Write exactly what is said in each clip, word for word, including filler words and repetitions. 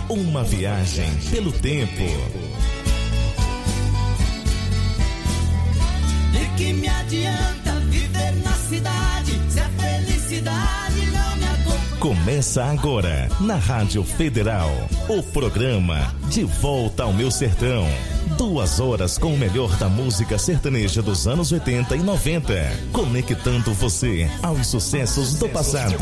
Uma viagem pelo tempo. De que me adianta viver na cidade se a felicidade não me acompanha? Começa agora, na Rádio Federal, o programa De Volta ao Meu Sertão. Duas horas com o melhor da música sertaneja dos anos oitenta e noventa, conectando você aos sucessos do passado.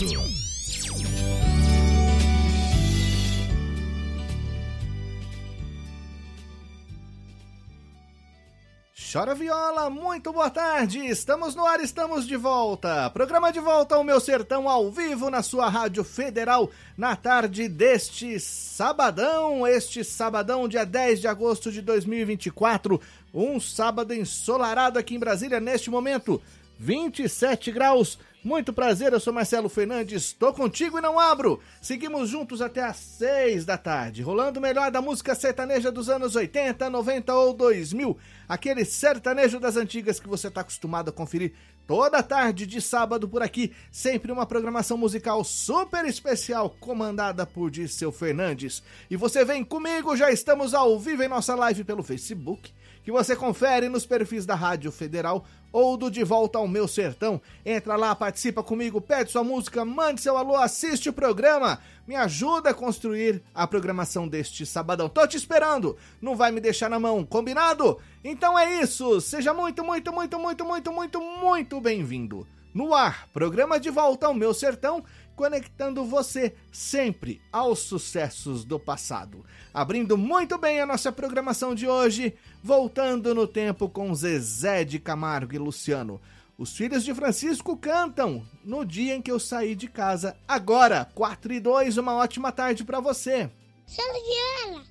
Chora viola, muito boa tarde, estamos no ar, estamos de volta. Programa De Volta ao Meu Sertão ao vivo na sua Rádio Federal na tarde deste sabadão, este sabadão dia dez de agosto de dois mil e vinte e quatro, um sábado ensolarado aqui em Brasília neste momento, vinte e sete graus. Muito prazer, eu sou Marcelo Fernandes, estou contigo e não abro. Seguimos juntos até às seis da tarde, rolando o melhor da música sertaneja dos anos oitenta, noventa ou dois mil. Aquele sertanejo das antigas que você está acostumado a conferir toda tarde de sábado por aqui. Sempre uma programação musical super especial, comandada por Dirceu Fernandes. E você vem comigo, já estamos ao vivo em nossa live pelo Facebook, que você confere nos perfis da Rádio Federal ou do De Volta ao Meu Sertão. Entra lá, participa comigo, pede sua música, mande seu alô, assiste o programa, me ajuda a construir a programação deste sabadão. Tô te esperando, não vai me deixar na mão, combinado? Então é isso, seja muito, muito, muito, muito, muito, muito, muito bem-vindo. No ar, programa De Volta ao Meu Sertão, conectando você sempre aos sucessos do passado. Abrindo muito bem a nossa programação de hoje, voltando no tempo com Zezé de Camargo e Luciano. Os filhos de Francisco cantam No Dia em que Eu Saí de Casa. Agora, quatro e dois, uma ótima tarde pra você. Chora viola.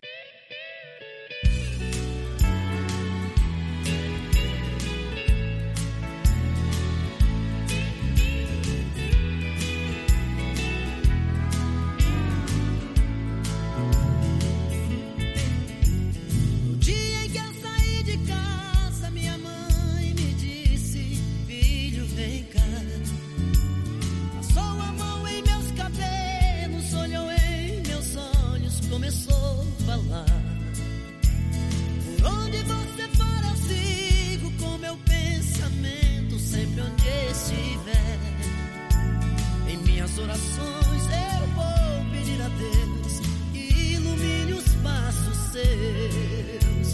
Começou a falar. Por onde você for eu sigo com meu pensamento, sempre onde estiver. Em minhas orações eu vou pedir a Deus que ilumine os passos seus.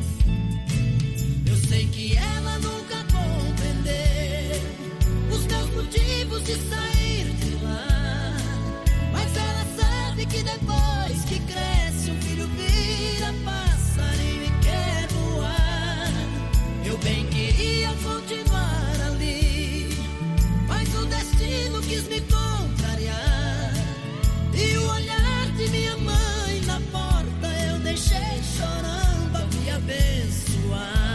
Eu sei que ela nunca compreendeu os meus motivos de sair de lá, mas ela sabe que depois que cresce um filho vira passarinho e quer voar. Eu bem queria continuar ali, mas o destino quis me contrariar. E o olhar de minha mãe na porta eu deixei chorando a me abençoar.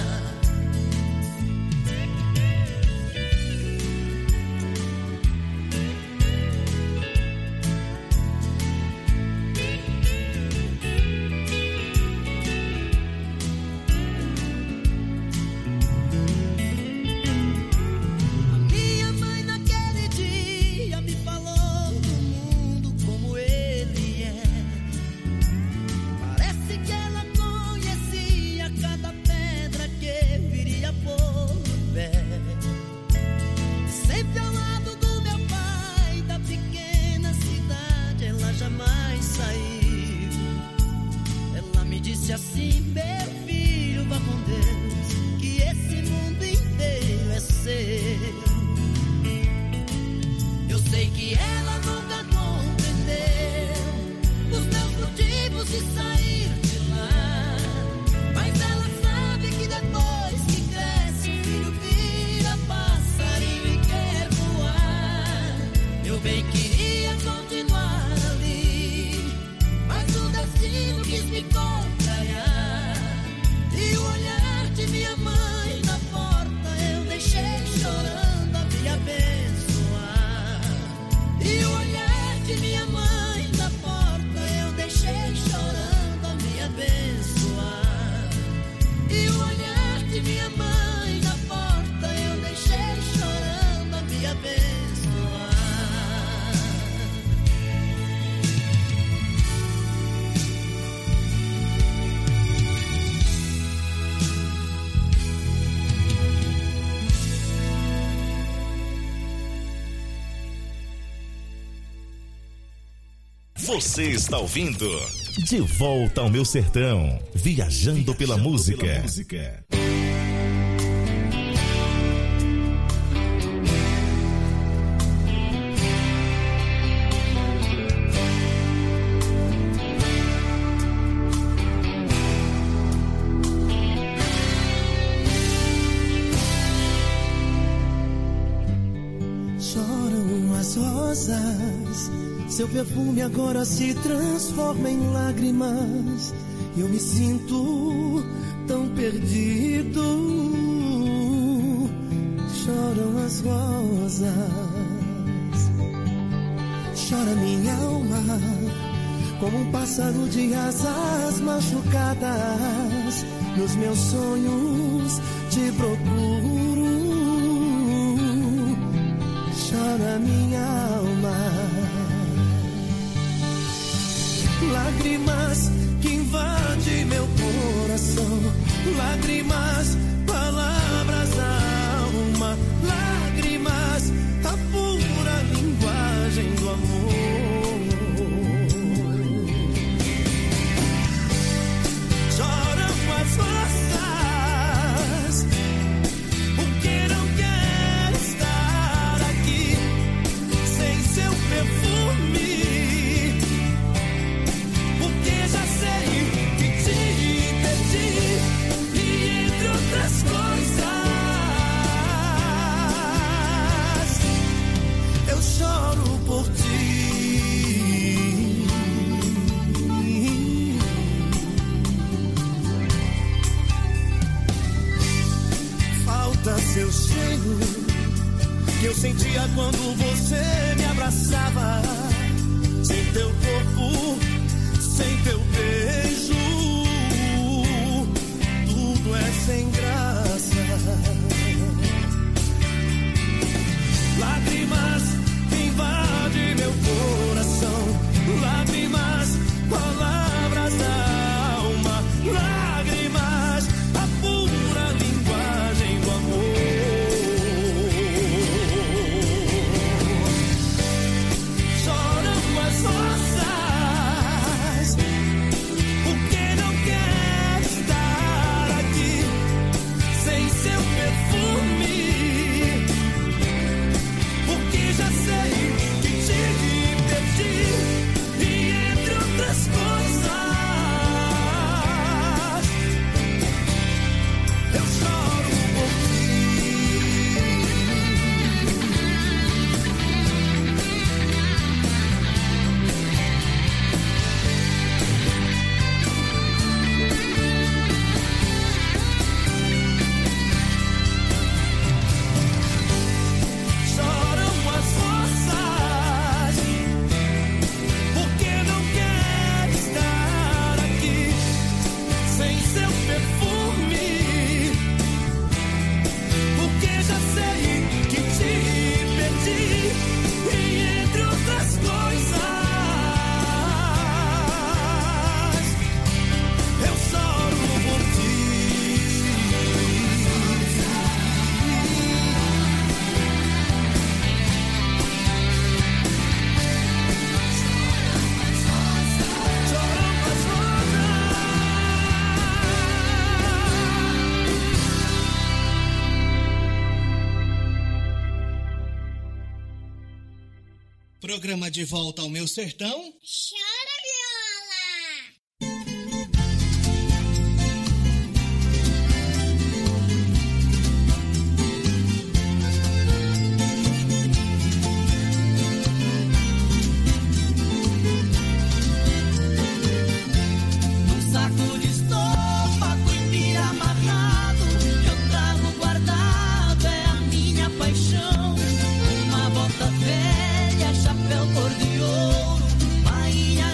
Assim, meu filho, vá com Deus, que esse mundo inteiro é seu. Eu sei que ela nunca compreendeu os meus motivos de sair de lá, mas ela sabe que depois que cresce o filho vira passarinho e quer voar. Eu bem queria continuar ali, mas o destino quis me contrariar. Você está ouvindo De Volta ao Meu Sertão, viajando pela música. Seu perfume agora se transforma em lágrimas. Eu me sinto tão perdido. Choram as rosas. Chora minha alma, como um pássaro de asas machucadas. Nos meus sonhos te procuro. Chora minha alma. Lágrimas que invadem meu coração, lágrimas, palavras da alma, lágrimas, a pura linguagem do amor. Choram as rosas, porque não quero estar aqui sem seu perfume. Eu choro por ti. Falta seu cheiro que eu sentia quando você me abraçava. Sem teu corpo, sem teu beijo, tudo é sem graça. Lágrimas invadem meu coração, lágrimas, palavras da alma, lágrimas, a pura linguagem do amor. Choram as rosas, porque não quero estar aqui sem seu perfume. Já sei que te perdi, e entre outras coisas, eu choro por ti. Programa De Volta ao Meu Sertão. Chora viola! Num saco de estopa com empira amarrado, que eu trago guardado, é a minha paixão. Uma bota velha, chapéu cor de ouro, bainha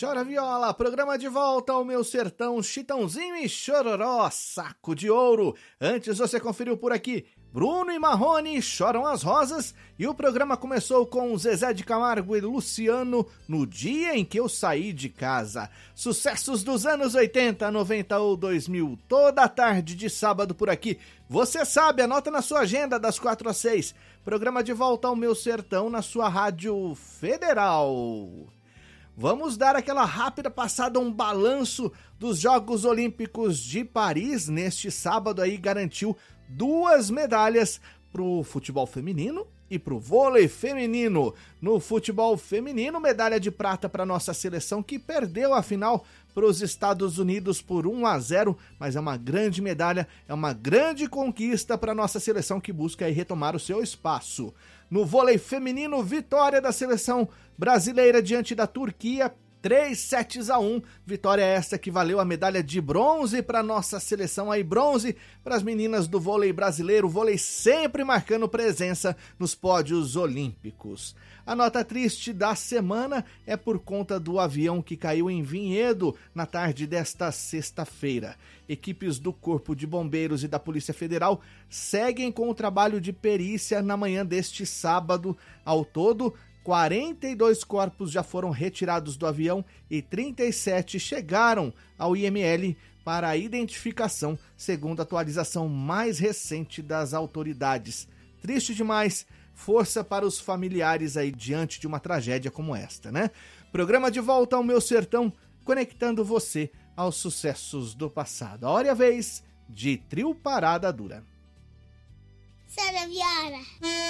chora viola, programa de volta ao meu sertão, Chitãozinho e Chororó, saco de ouro. Antes você conferiu por aqui, Bruno e Marrone, Choram as Rosas, e o programa começou com Zezé de Camargo e Luciano, No Dia em que eu saí de casa. Sucessos dos anos oitenta, noventa ou dois mil, toda tarde de sábado por aqui. Você sabe, anota na sua agenda das quatro às seis. Programa de volta ao meu sertão na sua Rádio Federal. Vamos dar aquela rápida passada, um balanço dos Jogos Olímpicos de Paris. Neste sábado aí garantiu duas medalhas para o futebol feminino e para o vôlei feminino. No futebol feminino, medalha de prata para nossa seleção, que perdeu a final para os Estados Unidos por um a zero, mas é uma grande medalha, é uma grande conquista para nossa seleção que busca aí retomar o seu espaço. No vôlei feminino, vitória da seleção brasileira diante da Turquia, três sets a um, vitória esta que valeu a medalha de bronze para nossa seleção, aí bronze para as meninas do vôlei brasileiro, o vôlei sempre marcando presença nos pódios olímpicos. A nota triste da semana é por conta do avião que caiu em Vinhedo na tarde desta sexta-feira. Equipes do Corpo de Bombeiros e da Polícia Federal seguem com o trabalho de perícia na manhã deste sábado. Ao todo, quarenta e dois corpos já foram retirados do avião e trinta e sete chegaram ao I M L para a identificação, segundo a atualização mais recente das autoridades. Triste demais, força para os familiares aí diante de uma tragédia como esta, né? Programa de volta ao meu sertão, conectando você aos sucessos do passado. A hora e a vez de Trio Parada Dura. Chora viola.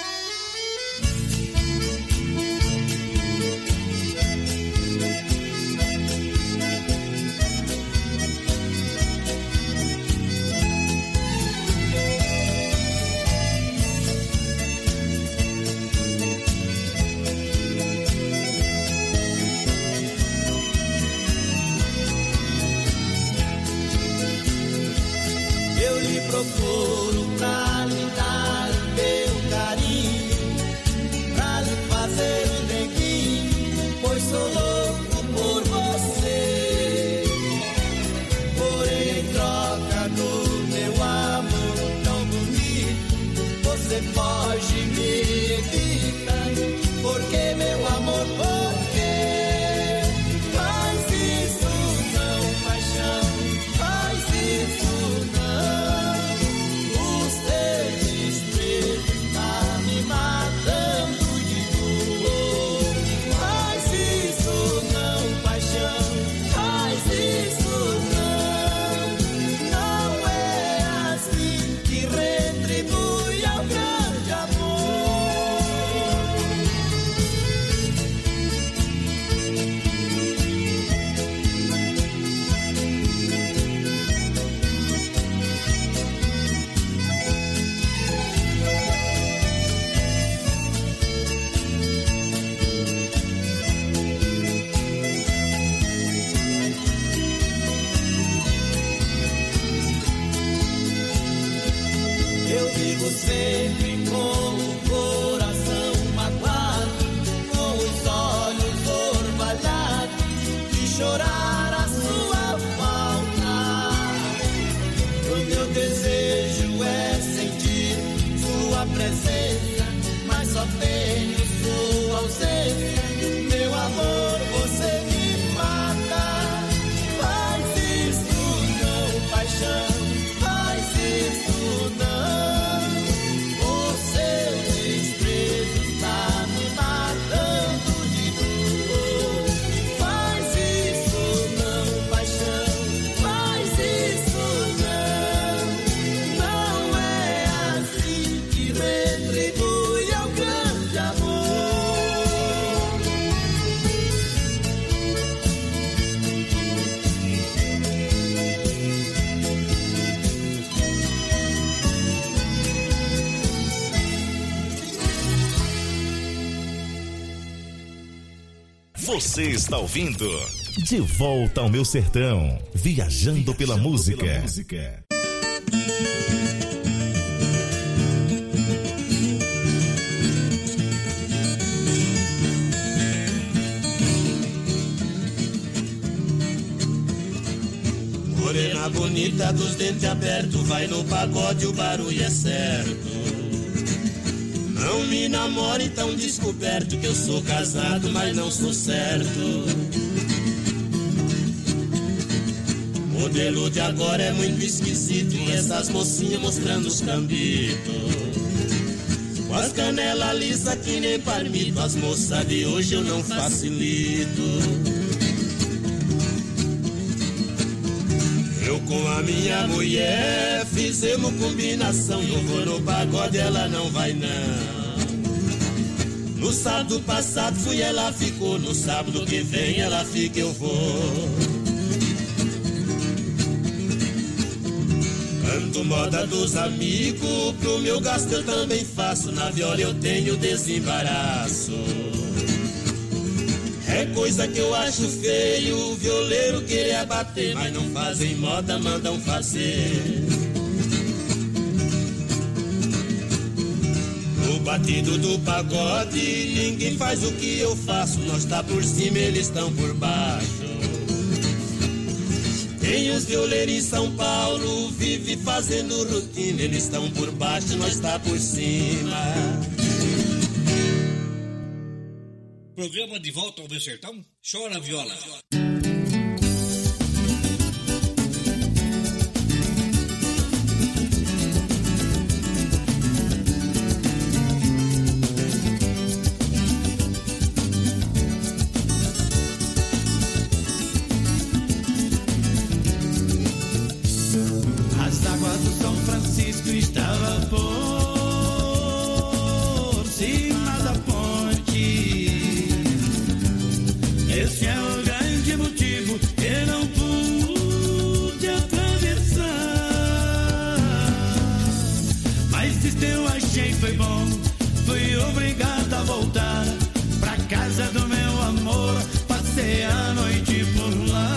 Eu lhe procuro pra lhe dar meu carinho, pra lhe fazer um neguinho, pois sou louco por você. Porém, em troca do meu amor tão bonito, você foge e me evita. Porque meu amor, por quê? Faz isso não, paixão, faz isso não. Os teus desprezo tá me matando de dor. Faz isso não, paixão, faz isso não. Não é assim que retribui ao grande amor. Eu vivo sempre com o coração magoado, com os olhos orvalhados, de chorar a sua falta. O meu desejo é sentir sua presença, mas só tenho sua ausência. Meu amor, você me mata. Faz isso não, paixão, faz isso não. O seu desprezo tá me matando de dor. Faz isso não, paixão, faz isso não. Não é assim que retribui ao grande amor. Você está ouvindo De Volta ao Meu Sertão, viajando pela música. Morena bonita dos dentes abertos, vai no pagode, o barulho é certo. Não me namore tão descoberto, que eu sou casado, mas não sou certo. O modelo de agora é muito esquisito, e essas mocinhas mostrando os cambitos. Com as canelas lisas que nem parmito, as moças de hoje eu não facilito. Eu com a minha mulher fizemos combinação, eu vou no pagode, ela não vai não. No sábado passado fui, ela ficou, no sábado que vem ela fica, eu vou. Canto moda dos amigos, pro meu gasto eu também faço, na viola eu tenho desembaraço. É coisa que eu acho feio, o violeiro querer bater, mas não fazem moda, mandam fazer. No batido do pagode, ninguém faz o que eu faço, nós tá por cima, eles estão por baixo. Tem os violeiros em São Paulo, vive fazendo rotina, eles estão por baixo, nós tá por cima. Programa De Volta ao Meu Sertão, chora viola. As águas do São Francisco estavam por cima da ponte. Esse é o grande motivo que não pude atravessar. Mas isso eu achei foi bom, fui obrigado a voltar pra casa do meu amor. Passei a noite por lá.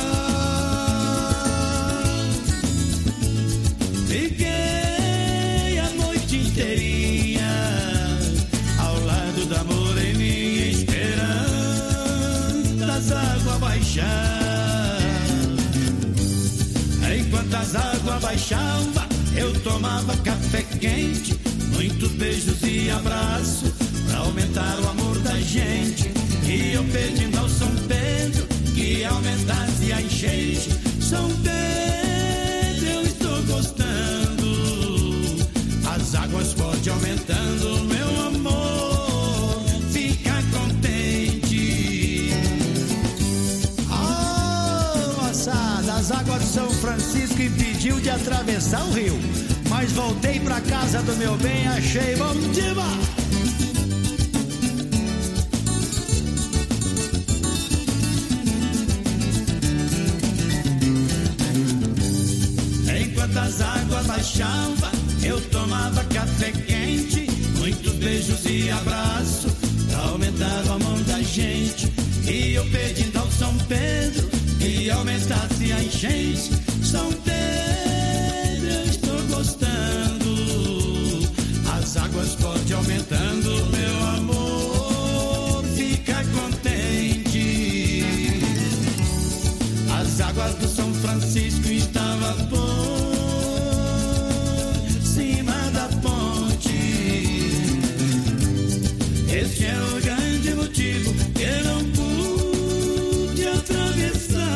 Fiquei a noite inteirinha ao lado da moreninha, esperando as águas baixar. Enquanto as águas baixavam, eu tomava café quente, muitos beijos e abraços pra aumentar o amor da gente. E eu pedindo ao São Pedro que aumentasse a enchente. São Pedro, eu estou gostando, as águas forte aumentando, meu amor, fica contente. Oh, moçada, as águas de São Francisco impediu de atravessar o rio, mas voltei pra casa do meu bem, achei bom demais. Enquanto as águas baixavam, eu tomava café quente, muitos beijos e abraços pra aumentar o amor da gente. E eu pedindo ao São Pedro que aumentasse a enchente. São Pedro, eu estou gostando, as águas forte aumentando, meu amor, fica contente. As águas do São Francisco estavam por cima da ponte. Este é o grande motivo que eu não pude atravessar.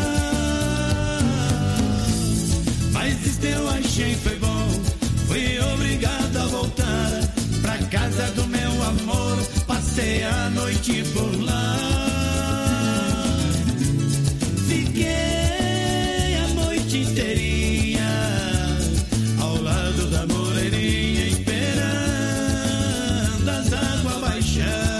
Mas isto eu achei foi bom, fui obrigado a voltar pra casa do meu amor. Passei a noite por lá. Fiquei a noite inteirinha ao lado da moreninha, esperando as águas baixar.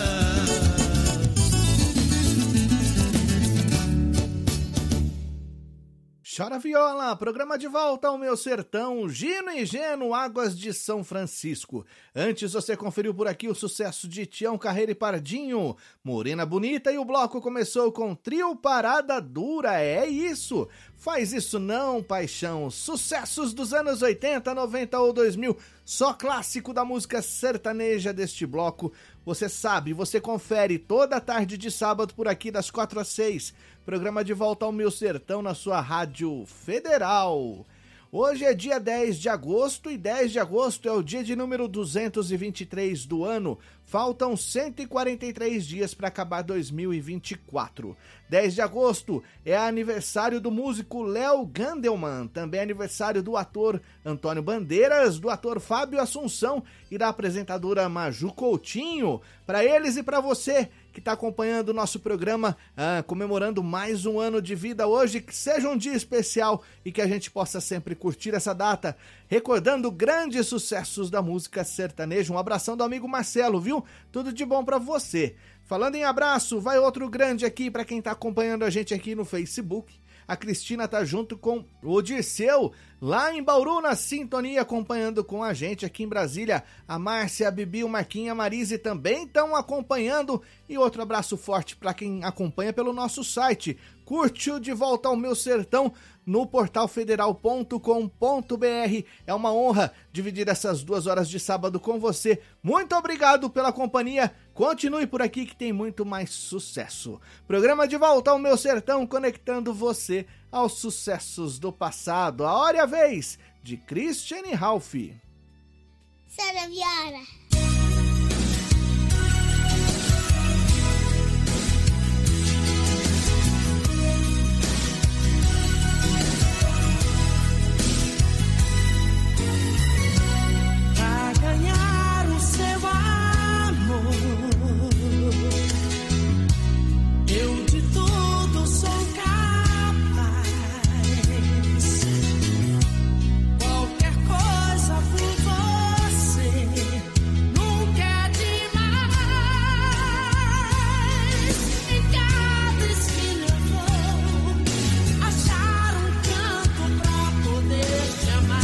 Chora viola, programa De Volta ao Meu Sertão, Gino e Geno, Águas de São Francisco. Antes você conferiu por aqui o sucesso de Tião Carreira e Pardinho, Morena Bonita, e o bloco começou com Trio Parada Dura, é isso. Faz isso não, paixão. Sucessos dos anos oitenta, noventa ou dois mil, só clássico da música sertaneja deste bloco. Você sabe, você confere toda a tarde de sábado por aqui das quatro às seis. Programa De Volta ao Meu Sertão na sua Rádio Federal. Hoje é dia dez de agosto e dez de agosto é o dia de número duzentos e vinte e três do ano. Faltam cento e quarenta e três dias para acabar dois mil e vinte e quatro. dez de agosto é aniversário do músico Léo Gandelman, também é aniversário do ator Antônio Bandeiras, do ator Fábio Assunção e da apresentadora Maju Coutinho. Para eles e para você que está acompanhando o nosso programa, ah, comemorando mais um ano de vida hoje, que seja um dia especial e que a gente possa sempre curtir essa data, recordando grandes sucessos da música sertaneja. Um abração do amigo Marcelo, viu? Tudo de bom para você. Falando em abraço, vai outro grande aqui para quem está acompanhando a gente aqui no Facebook. A Cristina tá junto com o Dirceu, lá em Bauru, na sintonia, acompanhando com a gente aqui em Brasília. A Márcia, a Bibi, o Marquinhos e a Marise também estão acompanhando. E outro abraço forte para quem acompanha pelo nosso site. Curte o De Volta ao Meu Sertão no portal federal ponto com ponto b r. É uma honra dividir essas duas horas de sábado com você. Muito obrigado pela companhia. Continue por aqui que tem muito mais sucesso. Programa De Volta ao Meu Sertão, conectando você aos sucessos do passado. A hora e a vez de Christiane Ralph. Sara Viola. Pra ganhar o seu amor, eu de tudo sou capaz. Qualquer coisa por você nunca é demais. Em cada esquina eu vou achar um canto pra poder te amar.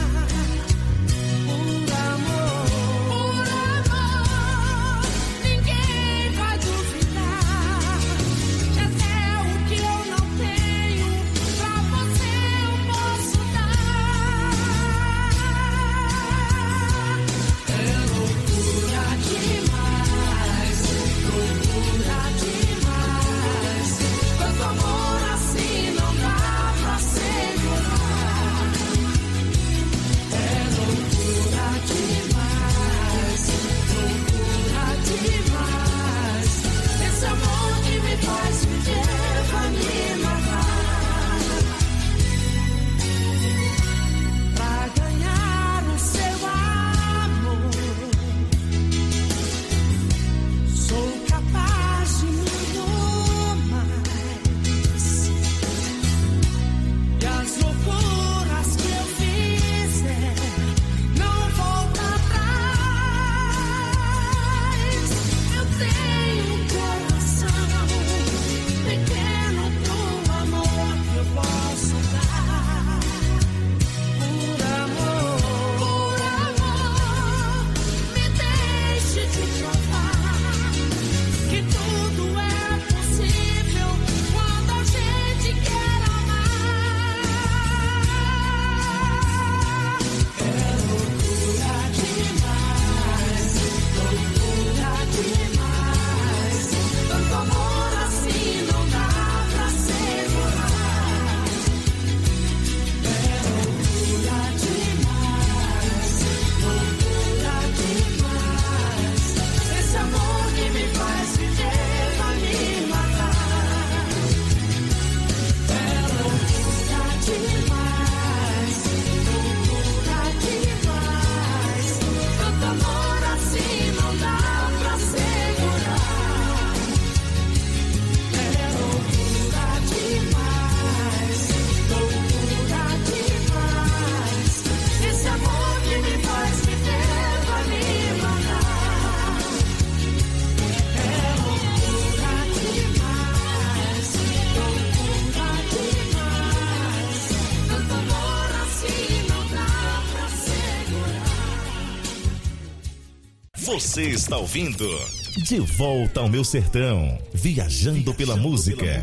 Por amor, por amor, ninguém vai duvidar. Já até o que eu não tenho, pra você eu posso dar. É loucura demais, loucura demais. Quanto amor assim não dá pra segurar. É loucura demais, loucura demais. Esse amor que me faz viver vai me matar. Pra ganhar o seu amor, sou capaz de muito mais. E as loucuras que eu fizer não volta atrás. Eu tenho um coração pequeno pro amor que eu posso dar. Por amor, por amor, me deixe te provar que tudo é possível quando a gente quer amar. É loucura demais, loucura demais. Tanto amor assim não dá pra segurar. É loucura demais, loucura demais. Esse amor que me faz viver vai me matar. É loucura demais, loucura demais. Tanto amor assim não dá pra segurar. É loucura demais, loucura demais. Esse amor que me faz viver vai me matar. É loucura demais, loucura demais. Tanto amor assim não dá pra segurar. Você está ouvindo De Volta ao Meu Sertão, viajando pela música.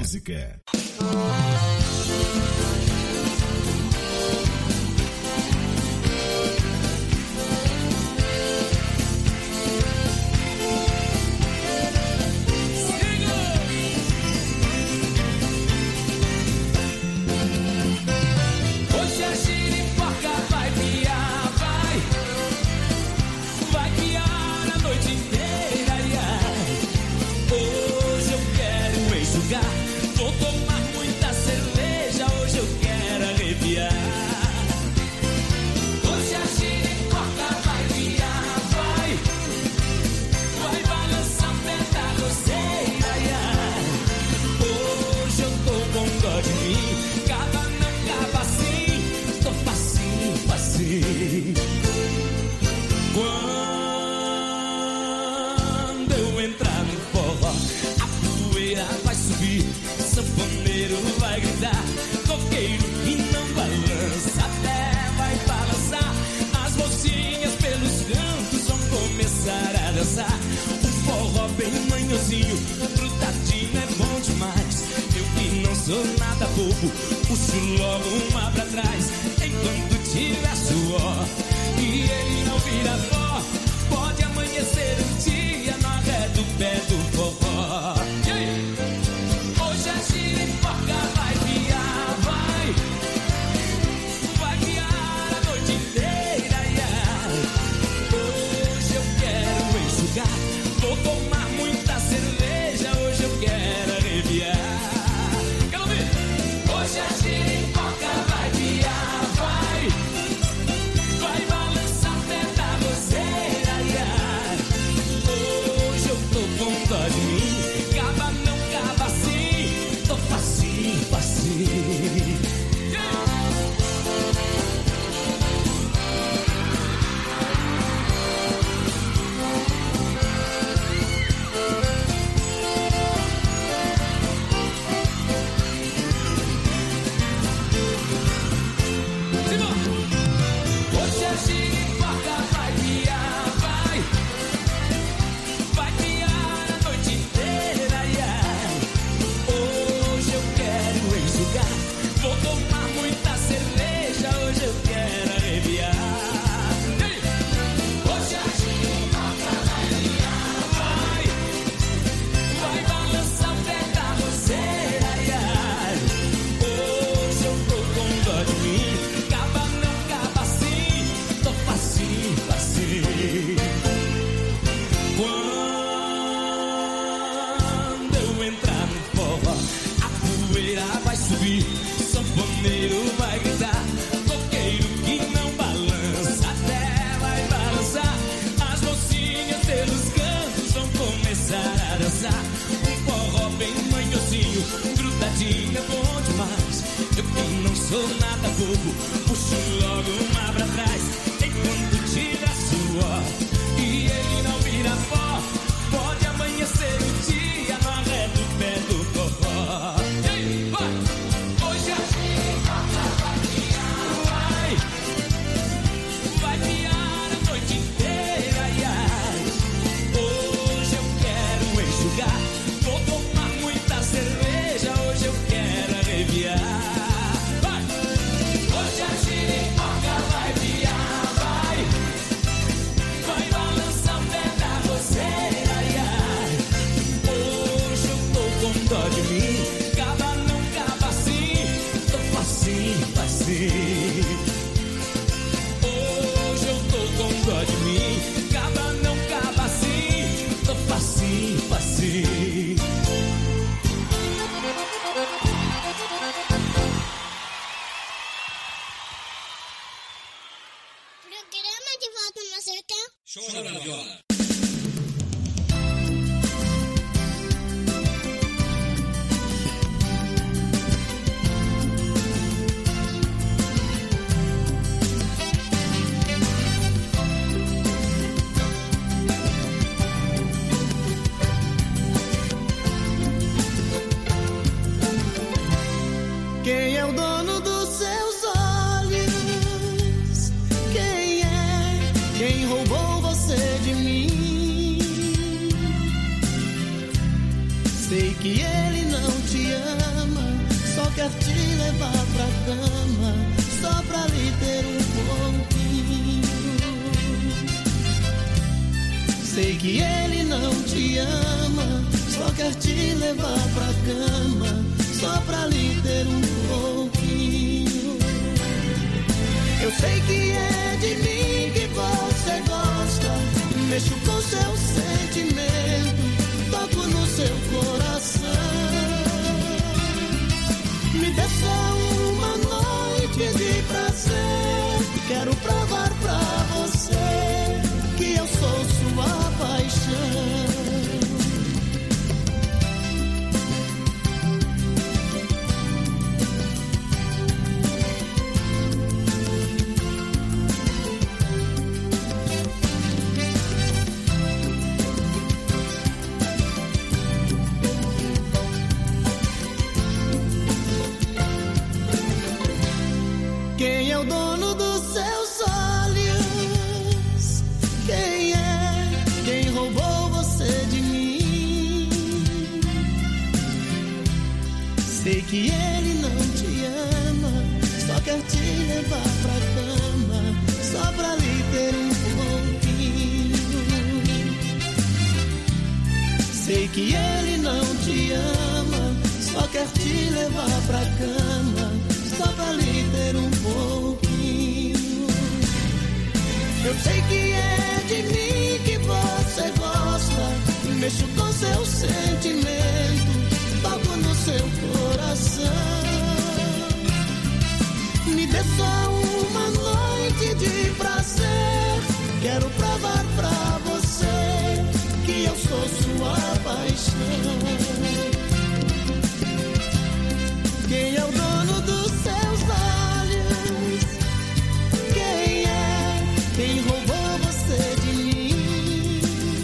corpo, puxo logo uma pra trás, enquanto tira suor. E ele não vira pó, pode amanhecer um dia na ré do pé do forró. E aí? Hoje a giripoca vai guiar, vai. Vai guiar a noite inteira, yeah. Hoje eu quero enxugar, vou tomar muita cerveja, hoje eu quero arrepiar. Quero ouvir? Hoje a giripoca vai guiar, vai. Vai balançar até da roseira, yeah. Hoje eu tô com dó de mim, cava não cava assim, tô facinho, facinho. Hoje a giripoca vai guiar, vai. Vai guiar a noite inteira, yeah. Hoje eu quero enxugar, vou tomar muita cerveja, hoje eu quero arrepiar. Hoje a giripoca vai guiar, vai. Vai balançar o pé da roseira, yeah. Hoje eu tô com dó de mim, cava não cava assim, tô facinho, facinho. Quando eu entrar no forró, a poeira vai subir, sanfoneiro vai gritar, coqueiro que não balança, até vai balançar. As mocinhas pelos cantos vão começar a dançar. Um forró bem manhosinho, grudadinho é bom demais. Eu que não sou nada bobo, puxo logo uma pra trás, enquanto tira suor. E ele não vira pó, pode amanhecer o dia na ré do pé do forró. E aí, vai! Hoje a giripoca vai guiar, vai. Vai guiar a noite inteira, yeah. Hoje eu quero enxugar, vou tomar muita cerveja, hoje eu quero arrepiar. Vai! Hoje a giripoca vai guiar, vai. Vai balançar o pé da roseira, yeah. Hoje eu tô com dó de mim, cava não cava assim, tô facinho, facinho. Hoje eu tô com dó de mim, cava não cava assim, tô facinho, facinho. Programa de volta no sertão. Chora na viola. Quem é o dono dos seus olhos? Quem é? Quem roubou você de mim? Sei que ele não te ama, só quer te levar pra cama, só pra lhe ter um pouquinho. Sei que ele não te ama, só quer te levar pra cama, só pra lhe ter um pouquinho. Eu sei que é de mim que você gosta, mexo com seu sentimento, toco no seu coração. Me dê só uma noite de prazer, quero provar pra você que eu sou sua paixão. Sei que ele não te ama, só quer te levar pra cama, só pra lhe ter um pouquinho. Eu sei que é de mim que você gosta, mexo com seu sentimento, toco no seu coração. Me dê só uma noite de prazer, quero provar pra você que eu sou sua paixão. Quem é o dono dos seus olhos? Quem é? Quem roubou você de mim?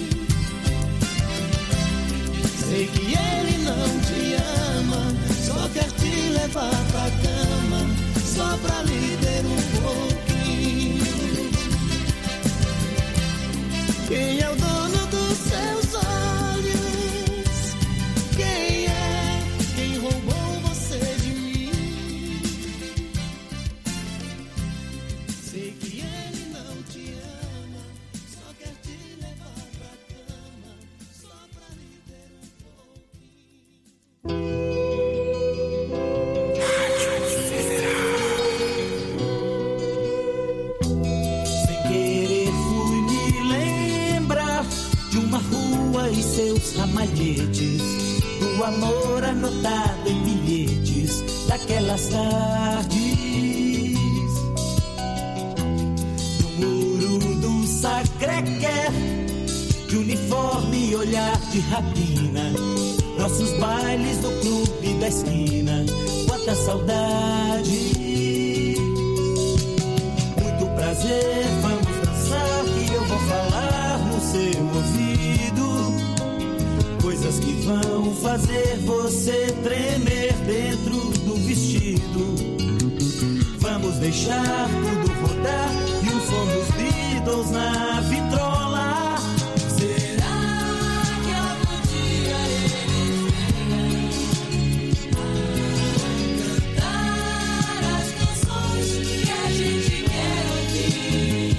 Sei que ele não te ama, só quer te levar pra cama, só pra lhe ter um pouquinho. Quem é o dono dos seus olhos? Quem é? Quem roubou você de mim? Sei que ele não te ama, só quer te levar pra cama, só pra lhe ter um pouquinho. E seus ramalhetes, o amor anotado em bilhetes daquelas tardes. No muro do Sacré-Cœur, de uniforme e olhar de rapina, nossos bailes no clube da esquina, quanta saudade. Muito prazer, vamos dançar que eu vou falar no seu ouvido, coisas que vão fazer você tremer dentro do vestido. Vamos deixar tudo rodar e o som dos Beatles na vitrola. Será que algum dia eles vêm cantar as canções que a gente quer ouvir?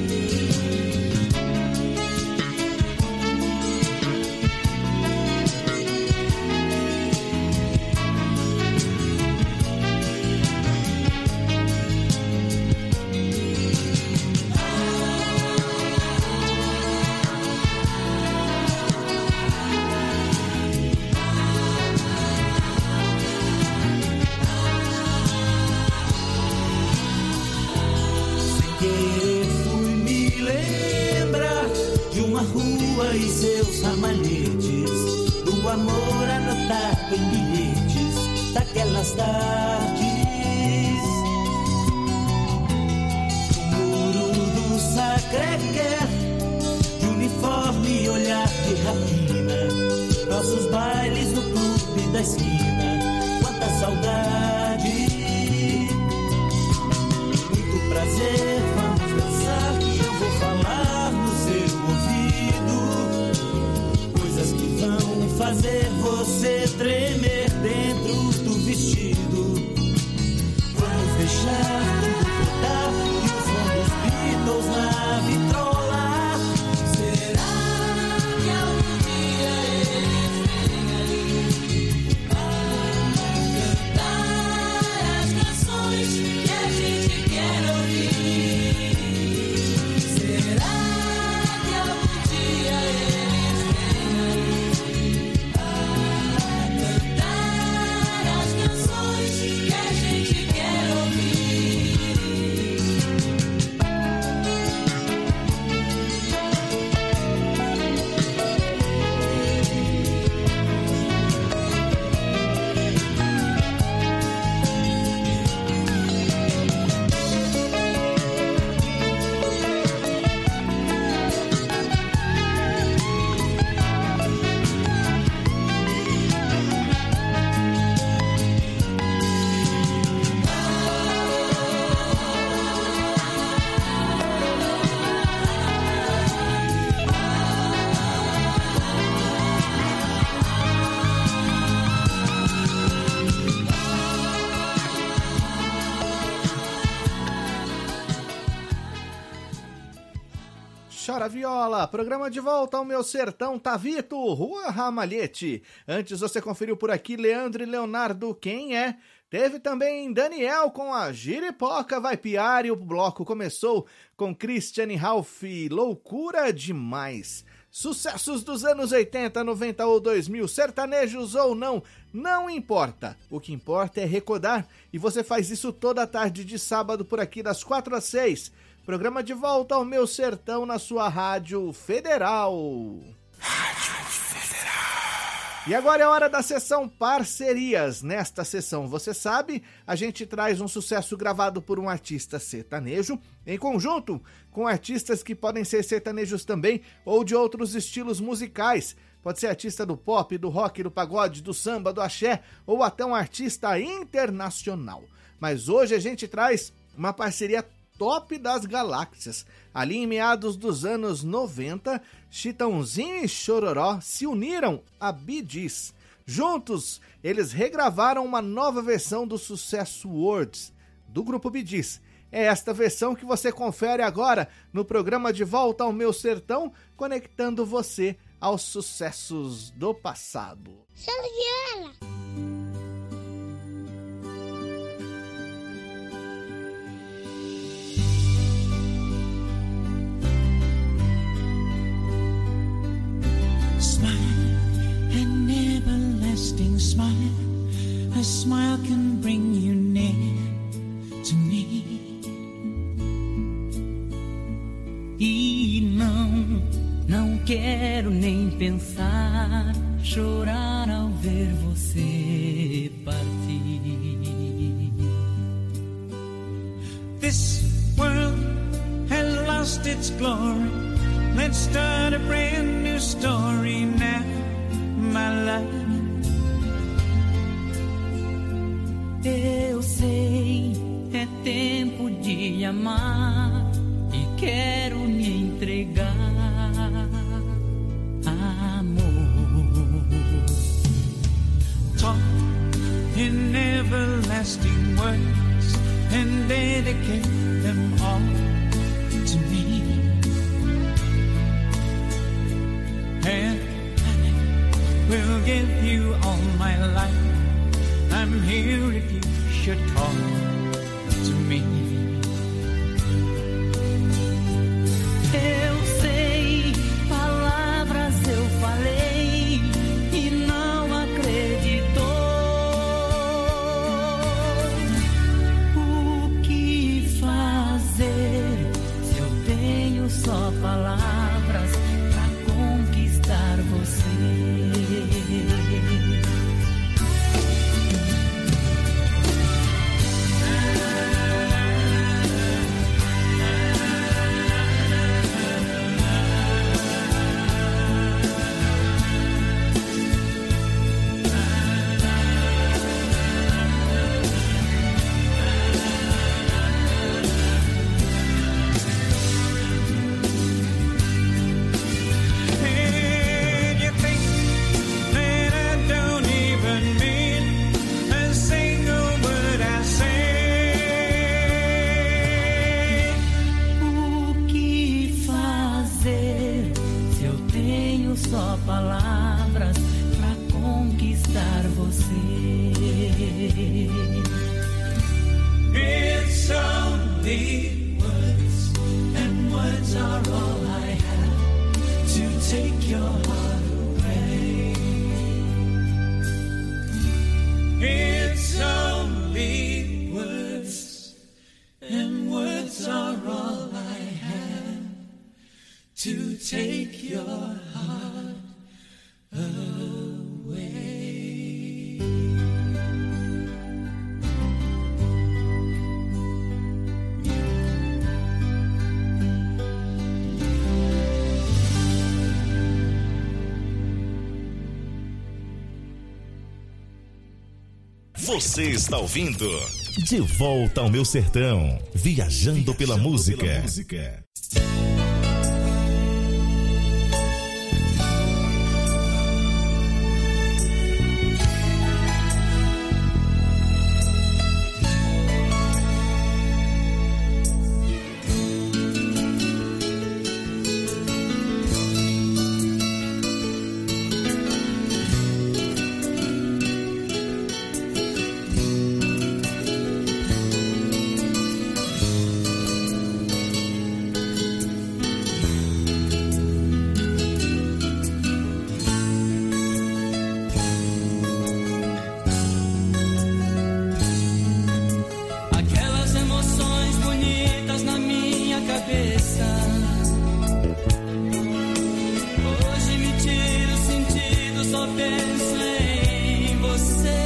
E seus ramalhetes, do amor anotado em bilhetes daquelas tardes. No muro do Sacré-Cœur, de uniforme e olhar de rapina, nossos bailes no clube da esquina, quanta saudade. Muito prazer, vamos dançar que eu vou falar no seu ouvido, que vão fazer você tremer dentro do vestido. Vamos deixar tudo rodar e o som dos Beatles na vitrola. Será que algum dia eles vêm ali para cantar as canções que a gente quer ouvir? Chora Viola, programa de volta ao meu sertão, Tavito, Rua Ramalhete. Antes você conferiu por aqui Leandro e Leonardo, Quem É? Teve também Daniel com a Giripoca Vai Piar e o bloco começou com Christian Ralph, Loucura Demais. Sucessos dos anos oitenta, noventa ou dois mil, sertanejos ou não, não importa. O que importa é recordar e você faz isso toda tarde de sábado por aqui das quatro às seis. Programa de volta ao meu sertão na sua Rádio Federal. Rádio Federal. E agora é hora da sessão Parcerias. Nesta sessão, você sabe, a gente traz um sucesso gravado por um artista sertanejo, em conjunto com artistas que podem ser sertanejos também ou de outros estilos musicais. Pode ser artista do pop, do rock, do pagode, do samba, do axé ou até um artista internacional. Mas hoje a gente traz uma parceria top das galáxias. Ali em meados dos anos noventa, Chitãozinho e Chororó se uniram a Bee Gees. Juntos, eles regravaram uma nova versão do sucesso Words, do grupo Bee Gees. É esta versão que você confere agora no programa De Volta ao Meu Sertão, conectando você aos sucessos do passado. Chora Viola! An everlasting smile, a smile can bring you near to me. E não, não quero nem pensar, chorar ao ver você partir. This world has lost its glory. Let's start a brand new story now, my love. Eu sei, é tempo de amar e quero me entregar, amor. Talk in everlasting words and dedicate them all to me. And I will give you all my life. I'm here if you should talk to me. Eu sei, palavras eu falei e não acreditou. O que fazer se eu tenho só palavras pra conquistar você? Você está ouvindo De Volta ao Meu Sertão, viajando, viajando pela, música. pela música. cabeça. Hoje me tiro o sentido, só penso em você.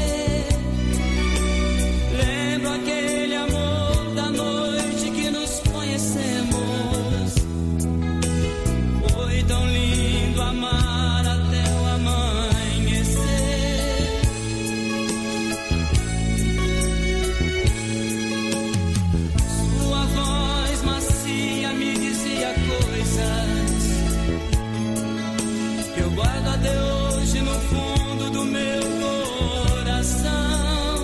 Lembro aquele amor da noite que nos conhecemos. Foi tão lindo amar até o amanhecer. Sua voz macia me dizia coisas que eu guardo até hoje no fundo do meu coração.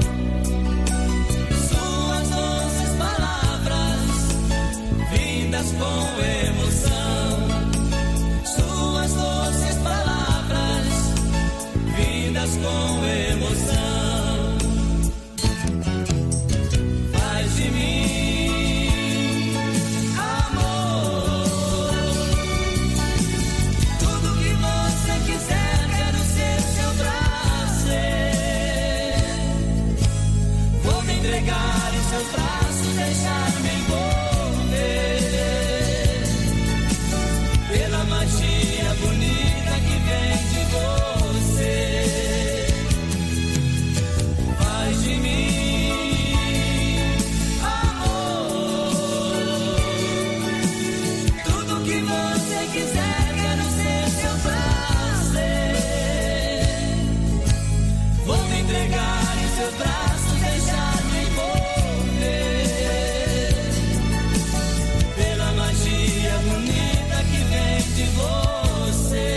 Suas doces palavras vindas com emoção. Suas doces palavras vindas com emoção. Faz de mim, amor, tudo que você quiser. Quero ser seu prazer. Vou me entregar em seus braços, deixar-me envolver pela magia bonita que vem de você. Faz de mim, amor, tudo que você quiser. Quero ser seu prazer. Vou me entregar em seus braços, deixar-me envolver pela magia bonita que vem de você.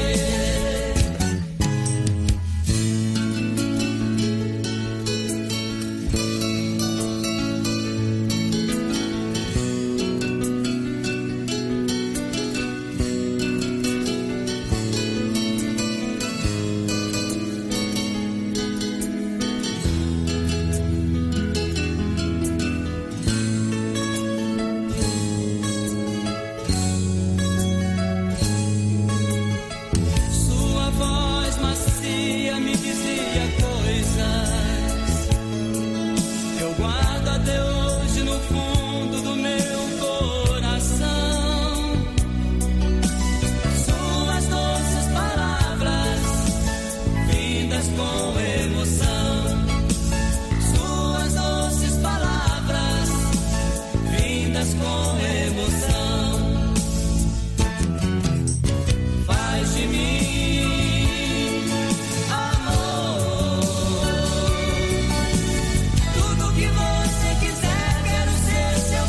Sua voz macia me dizia coisas que eu guardo até hoje no fundo do meu coração. Suas doces palavras vindas com emoção. Suas doces palavras vindas com emoção. Faz de mim, amor, tudo que você quiser. Quero ser seu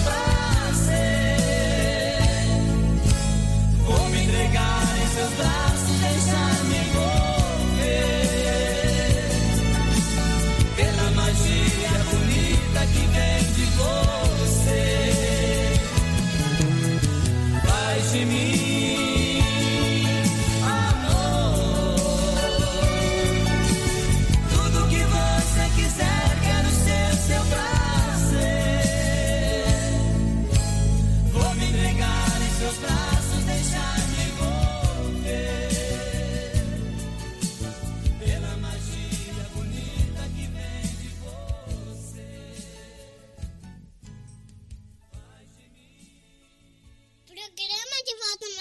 prazer. Vou me entregar em seus braços, deixar-me envolver pela magia bonita que vem de você. Faz de mim, amor, tudo que você quiser. Quero ser seu prazer. Vou me entregar em seus braços, deixar-me envolver pela magia bonita que vem de você. Programa de volta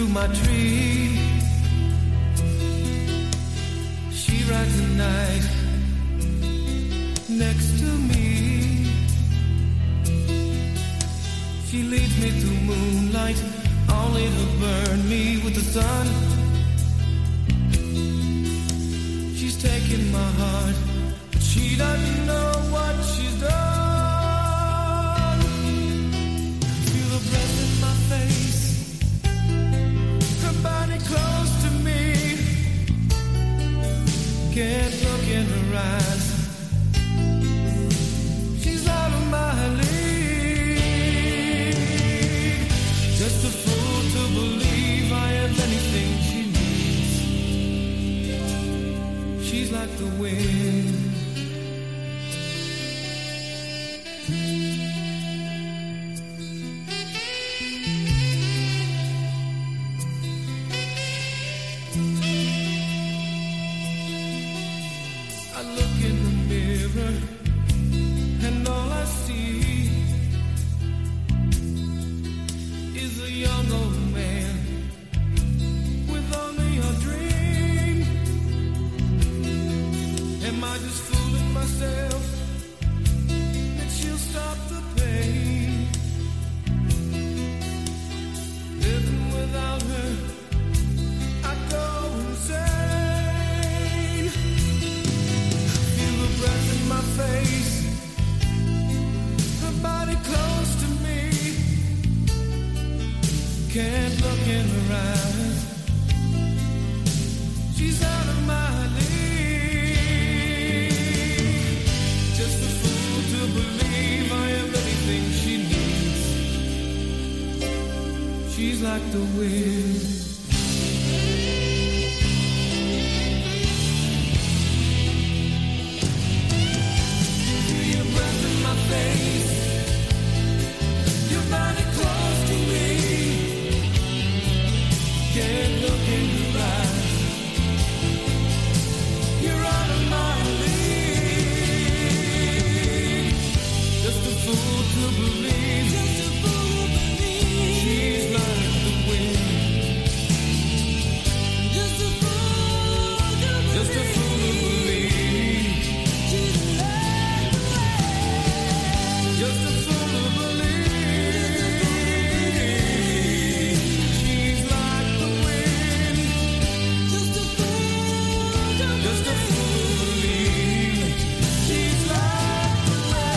my tree. She rides the night next to me. She leads me through moonlight, only to burn me with the sun. She's taking my heart, but she doesn't know what she's done. Feel the breath in my face, her body close to me. Can't look in her eyes, she's out of my league. Just a fool to believe I have anything she needs. She's like the wind. I look in the mirror and all I see is a young old man with only a dream. Am I just fooling myself that she'll stop the pain? Living without her, I go insane. Feel the breath in my face, her body close to me. Can't look in her eyes, she's out of my league. Just a fool to believe I have anything she needs. She's like the wind. Feel your breath in my face, your body close to me. Can't look in your eyes, you're out of my league. Just a fool to believe, just a fool to believe. She's like the wind. Just a fool to believe, just a fool to believe. She's like the wind. Just a fool to believe. She's like the wind. Just a fool to believe. Just a fool to believe. She's like the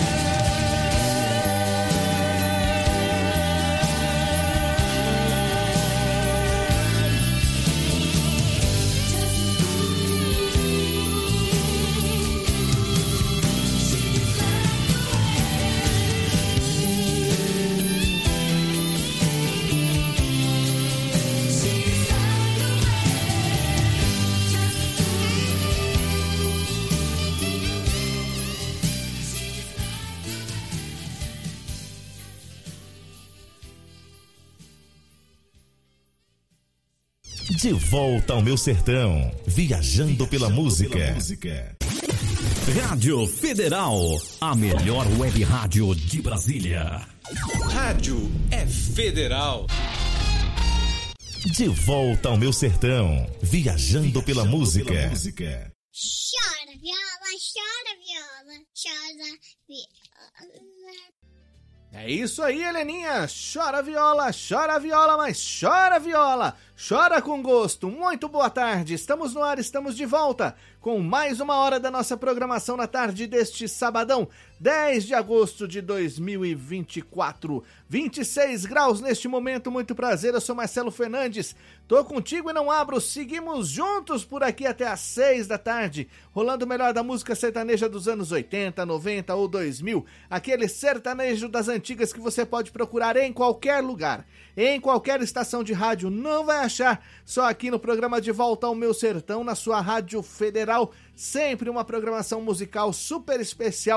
De volta ao meu sertão, viajando pela música. Rádio Federal, a melhor web rádio de Brasília. Rádio é Federal. De volta ao meu sertão, viajando pela música. Chora viola, chora viola, chora viola. É isso aí, Heleninha. Chora viola, chora viola, mas chora viola. Chora com gosto. Muito boa tarde. Estamos no ar, estamos de volta com mais uma hora da nossa programação na tarde deste sabadão, dez de agosto de dois mil e vinte e quatro. vinte e seis graus neste momento. Muito prazer, eu sou Marcelo Fernandes. Tô contigo e não abro. Seguimos juntos por aqui até às seis da tarde, rolando o melhor da música sertaneja dos anos oitenta, noventa ou dois mil. Aquele sertanejo das antigas que você pode procurar em qualquer lugar, em qualquer estação de rádio. Não vai achar, só aqui no programa De Volta ao Meu Sertão, na sua Rádio Federal. Sempre uma programação musical super especial,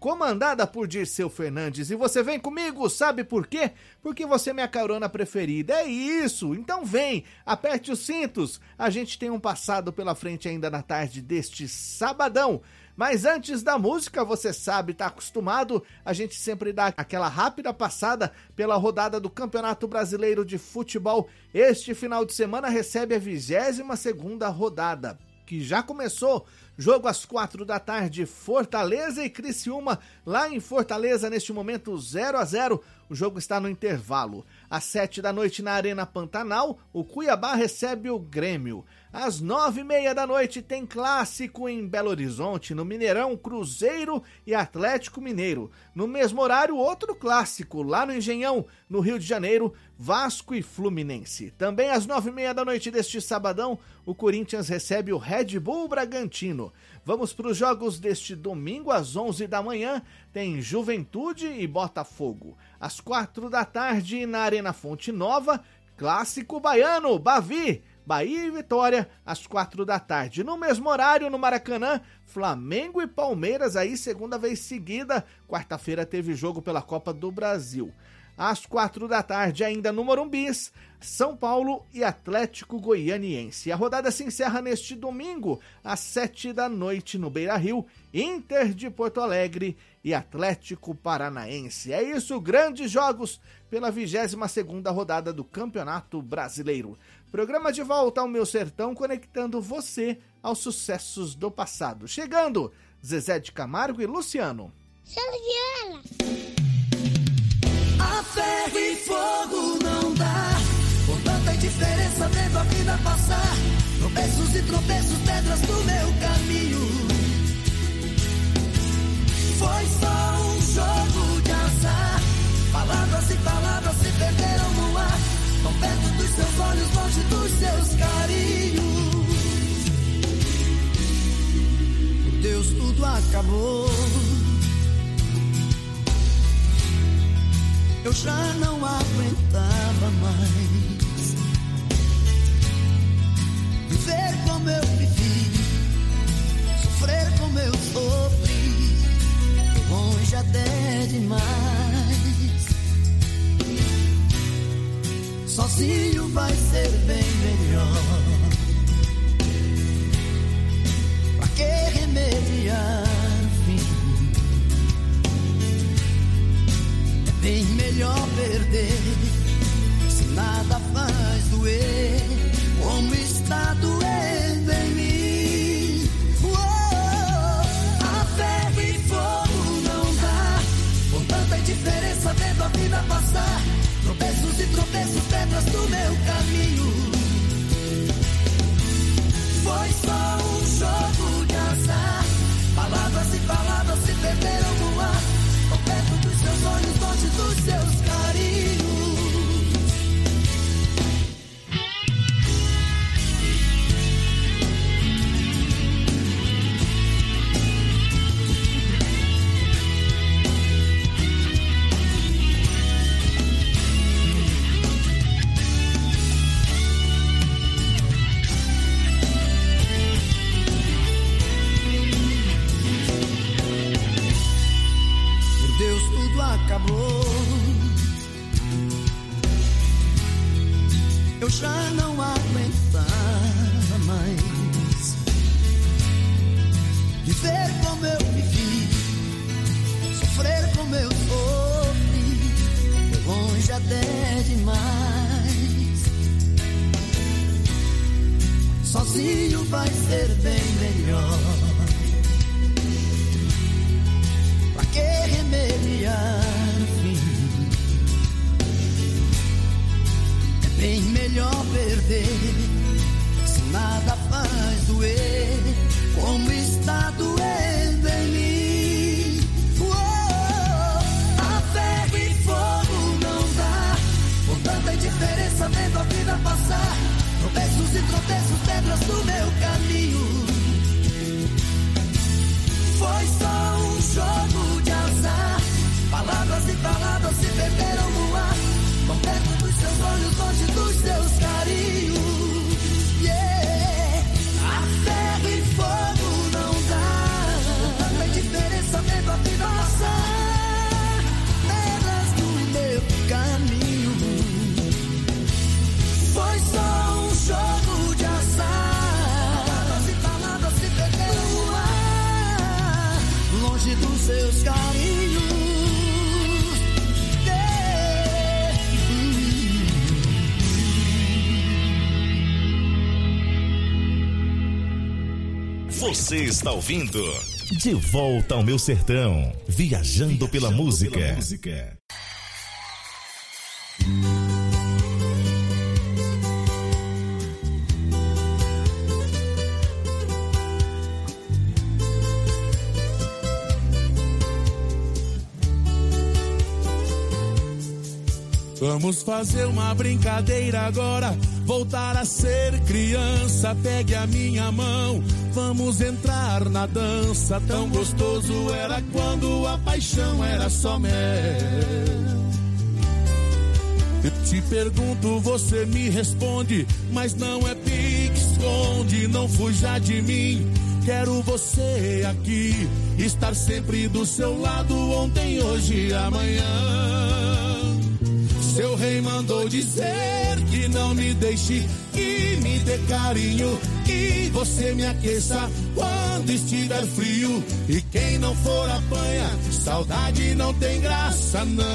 comandada por Dirceu Fernandes. E você vem comigo, sabe por quê? Porque você é minha carona preferida, é isso. Então vem, aperte os cintos, a gente tem um passado pela frente ainda na tarde deste sabadão. Mas antes da música, você sabe, tá acostumado, a gente sempre dá aquela rápida passada pela rodada do Campeonato Brasileiro de Futebol. Este final de semana recebe a vigésima segunda rodada, que já começou. Jogo às quatro da tarde, Fortaleza e Criciúma, lá em Fortaleza, neste momento zero a zero. O jogo está no intervalo. Às sete da noite, na Arena Pantanal, o Cuiabá recebe o Grêmio. Às nove e meia da noite tem clássico em Belo Horizonte, no Mineirão, Cruzeiro e Atlético Mineiro. No mesmo horário, outro clássico, lá no Engenhão, no Rio de Janeiro, Vasco e Fluminense. Também às nove e meia da noite deste sabadão, o Corinthians recebe o Red Bull Bragantino. Vamos para os jogos deste domingo, às onze da manhã, tem Juventude e Botafogo. Às quatro da tarde, na Arena Fonte Nova, clássico baiano, Bavi, Bahia e Vitória, às quatro da tarde. No mesmo horário, no Maracanã, Flamengo e Palmeiras, aí segunda vez seguida. Quarta-feira teve jogo pela Copa do Brasil. Às quatro da tarde, ainda no Morumbi, São Paulo e Atlético Goianiense. A rodada se encerra neste domingo, às sete da noite, no Beira-Rio, Inter de Porto Alegre e Atlético Paranaense. É isso, grandes jogos pela vigésima segunda rodada do Campeonato Brasileiro. Programa de volta ao meu sertão, conectando você aos sucessos do passado. Chegando, Zezé de Camargo e Luciano. Chora viola. A ferro e fogo não dá, com tanta indiferença vendo a vida passar. Tropeços e tropeços, pedras no meu caminho. Foi só um jogo de azar. Palavras e palavras se perderam no ar, tão perto dos seus olhos, longe dos seus carinhos. Por Deus, tudo acabou. Eu já não aguentava mais viver como eu vivi, sofrer como eu sofri, longe até demais. Sozinho vai ser bem melhor. Pra que remediar o fim? Bem melhor perder, se nada faz doer, como está doendo em mim. Oh, a ferro e fogo não dá, com tanta indiferença vendo a vida passar. Tropeços e tropeços, pedras no meu caminho. Foi só um jogo de azar, palavras e palavras se perderam no ar, tão perto dos seus olhos, longe dos seus carinhos. Acabou. Eu já não aguentava mais viver como eu vivi, sofrer como eu sofri, longe até demais. Sozinho vai ser bem melhor. Pra que remediar? Bem melhor perder, se nada faz doer, como está doendo em mim. Oh, a ferro e fogo não dá, com tanta indiferença vendo a vida passar. Tropeços e tropeços, pedras no meu caminho. Foi só um jogo de azar, palavras e palavras se perderam no ar, tão perto dos seus olhos, longe dos seus carinhos. Yeah. A ferro e fogo não dá, tanta diferença vendo a vida passar. Você está ouvindo De Volta ao Meu Sertão, viajando pela música. Pela música. Vamos fazer uma brincadeira agora, voltar a ser criança. Pegue a minha mão, vamos entrar na dança. Tão gostoso era quando a paixão era só mel. Eu te pergunto, você me responde, mas não é pique, esconde, não fuja de mim. Quero você aqui, estar sempre do seu lado, ontem, hoje e amanhã. Seu rei mandou dizer que não me deixe, que me dê carinho, que você me aqueça quando estiver frio. E quem não for apanha, saudade não tem graça não.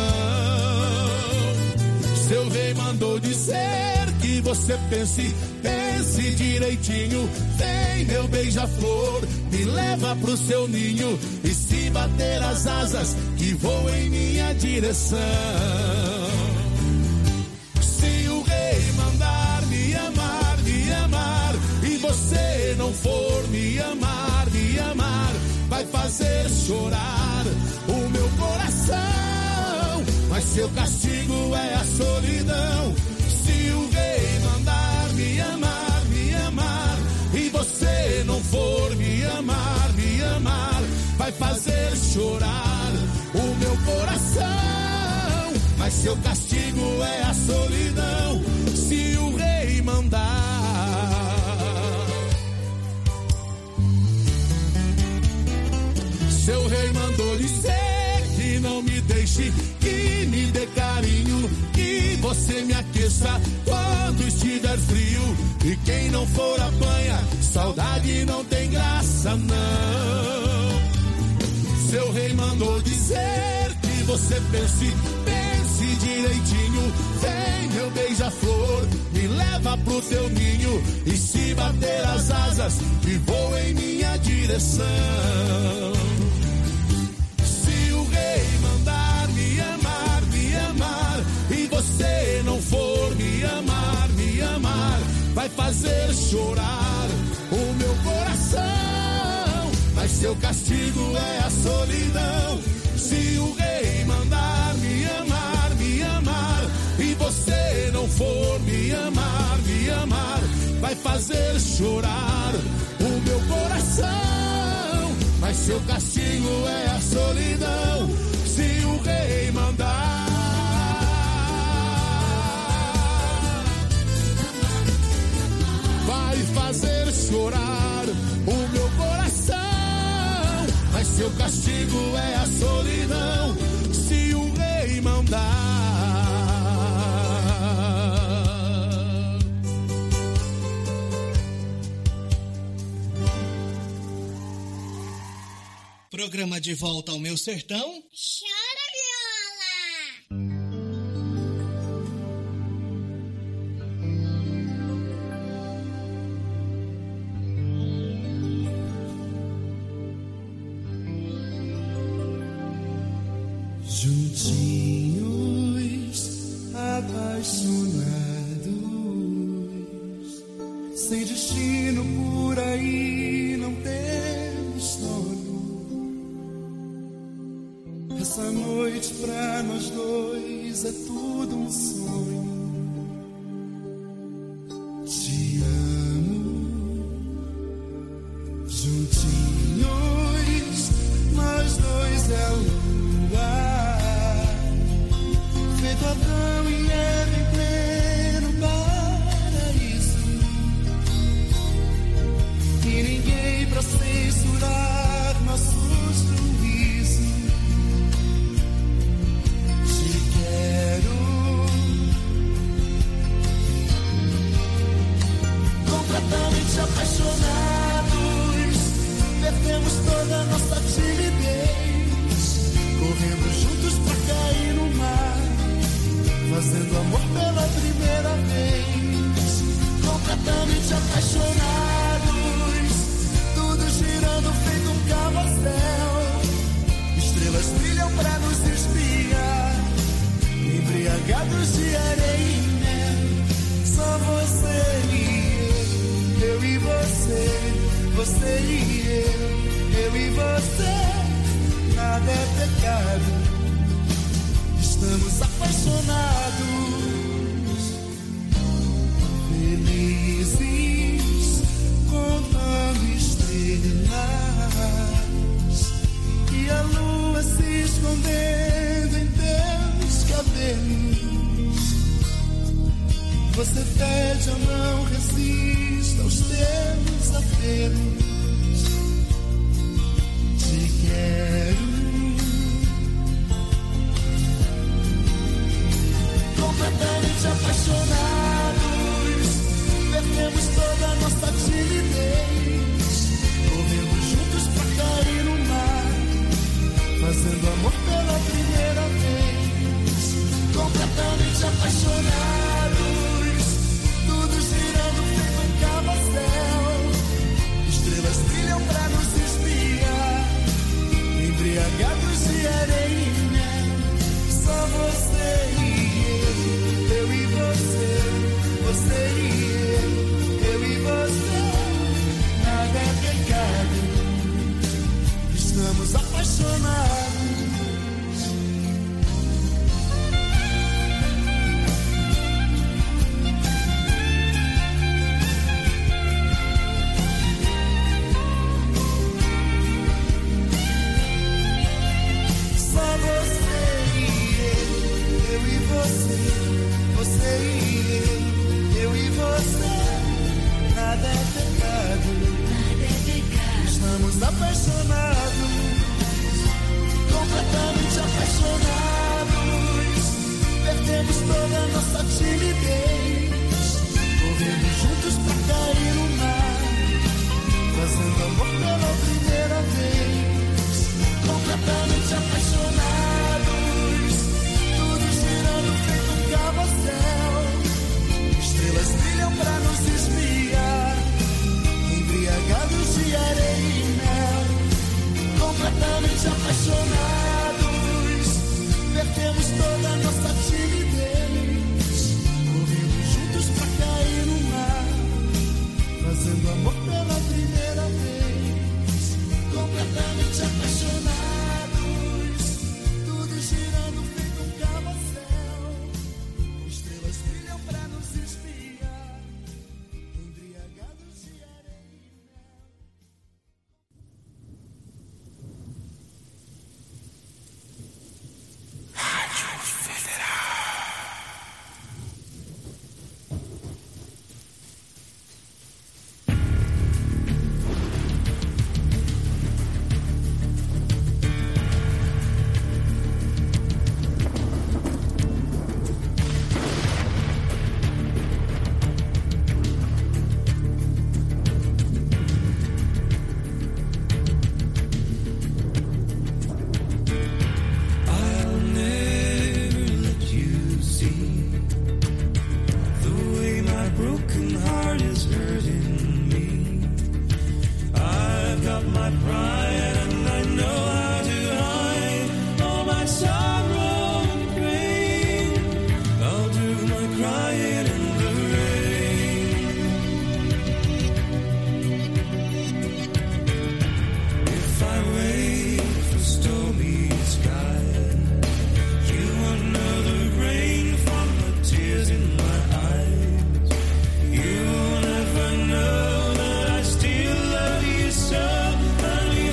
Seu rei mandou dizer que você pense, pense direitinho. Vem meu beija-flor, me leva pro seu ninho. E se bater as asas, que voa em minha direção. Mandar me amar, me amar, e você não for me amar, me amar, vai fazer chorar o meu coração, mas seu castigo é a solidão. Se o rei mandar me amar, me amar, e você não for me amar, me amar, vai fazer chorar o meu coração, mas seu castigo é a solidão. Se o rei mandar, seu rei mandou dizer que não me deixe, que me dê carinho, que você me aqueça quando estiver frio. E quem não for apanha, saudade não tem graça não. Seu rei mandou dizer que você pense, pense direitinho. Vem meu beija-flor, me leva pro teu ninho. E se bater as asas, que voa em minha direção. Se o rei mandar me amar, me amar, e você não for me amar, me amar, vai fazer chorar o meu coração, mas seu castigo é a solidão. Se o rei mandar me amar, me amar, e você não for me amar, me amar, vai fazer chorar o meu coração, mas seu castigo é a solidão. Se o rei mandar, vai fazer chorar o meu coração, mas seu castigo é a solidão. Se o rei mandar. Programa De Volta ao Meu Sertão. Chora viola! Juntinhos, apaixonados, sem destino por aí, não temos dono. Essa noite pra nós dois é tudo um sonho. Te amo. Juntinhos, nós dois é a lua, feito Adão e Eva em pleno paraíso. E ninguém pra censurar nossos juízos. Te quero, completamente apaixonados, perdemos toda a nossa timidez, correndo juntos pra cair no mar, fazendo amor pela primeira vez. Completamente apaixonados, tudo eu e você, você e eu, eu e você, nada é pecado. Estamos apaixonados, felizes, contando estrelas e a lua se escondendo em teus cabelos. Você pede, eu não resisto aos teus apelos. Te quero completamente apaixonados, perdemos toda a nossa timidez, correndo juntos pra cair no mar, fazendo amor pela primeira vez. Completamente apaixonados, tudo girando feito um carrossel, estrelas brilham pra nos espiar, embriagados de areia e mel, só você e eu e você, você e eu, eu e você, nada é pecado, estamos apaixonados. Só você e eu, eu e você. Você e eu, eu e você, nada é pecado, nada é pecado. Estamos apaixonados, completamente apaixonados, perdemos toda a nossa timidez, correndo juntos pra cair no mar, fazendo amor pela primeira vez. Completamente apaixonados, tudo girando feito um carrossel, estrelas brilham pra nos espiar, embriagados de areia e mel. Completamente apaixonados, perdemos toda a nossa timidez, correndo juntos pra cair no mar, fazendo amor pela primeira vez. Completamente apaixonados, tudo girando feito um carrossel, estrelas brilham pra nos espiar, embriagados de areia e mel. Rádio Federal. Know that I still love you so.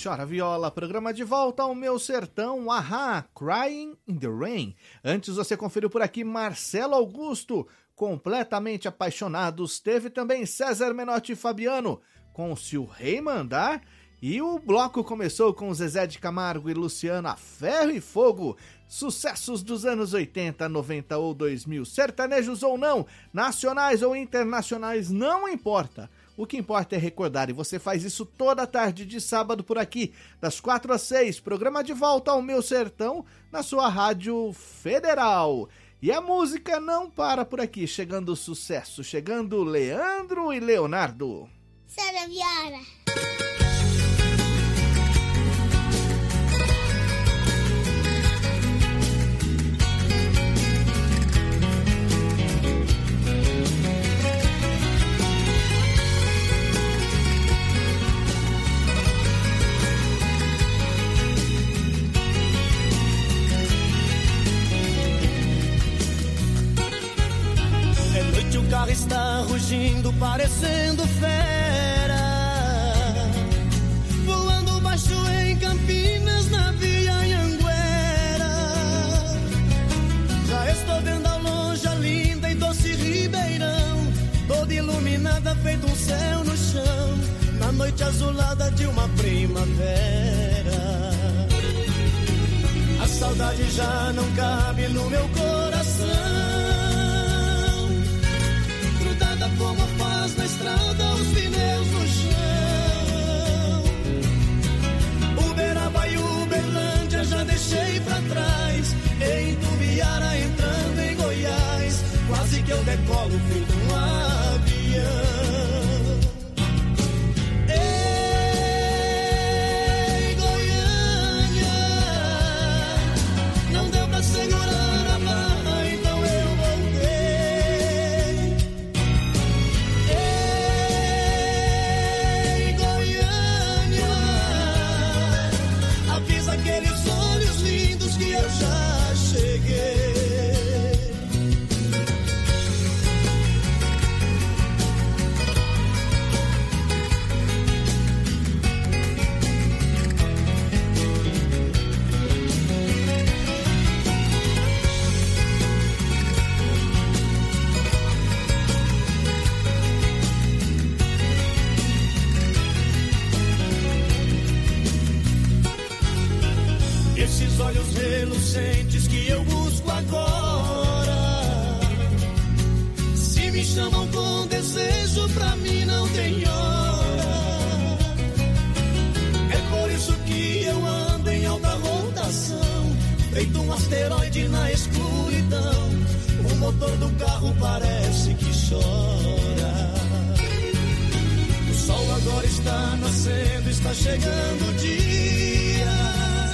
Chora Viola, programa de volta ao meu sertão, Ahá, Crying in the Rain. Antes você conferiu por aqui Marcelo Augusto, Completamente Apaixonados. Teve também César Menotti e Fabiano, com Se o Rei Mandar. E o bloco começou com Zezé de Camargo e Luciano, A Ferro e Fogo. Sucessos dos anos oitenta, noventa ou dois mil, sertanejos ou não, nacionais ou internacionais, não importa. O que importa é recordar, e você faz isso toda tarde de sábado por aqui, das quatro às seis, programa de volta ao meu sertão, na sua Rádio Federal. E a música não para por aqui, chegando o sucesso, chegando Leandro e Leonardo. Chora Viola. O carro está rugindo, parecendo fera, voando baixo em Campinas, na Via Anhanguera. Já estou vendo ao longe a linda e doce Ribeirão, toda iluminada, feito um céu no chão, na noite azulada de uma primavera. A saudade já não cabe no meu coração, como a paz na estrada, os pneus no chão. Uberaba e Uberlândia já deixei pra trás, em Tubiara entrando em Goiás, quase que eu decolo feito um avião. Ei, Goiânia, não deu pra segurar a barra, então eu voltei. Aqueles olhos lindos que eu já cheguei. Esses olhos relucentes que eu busco agora, se me chamam com desejo, pra mim não tem hora. É por isso que eu ando em alta rotação, feito um asteroide na escuridão. O motor do carro parece que chora. O sol agora está nascendo, está chegando o dia,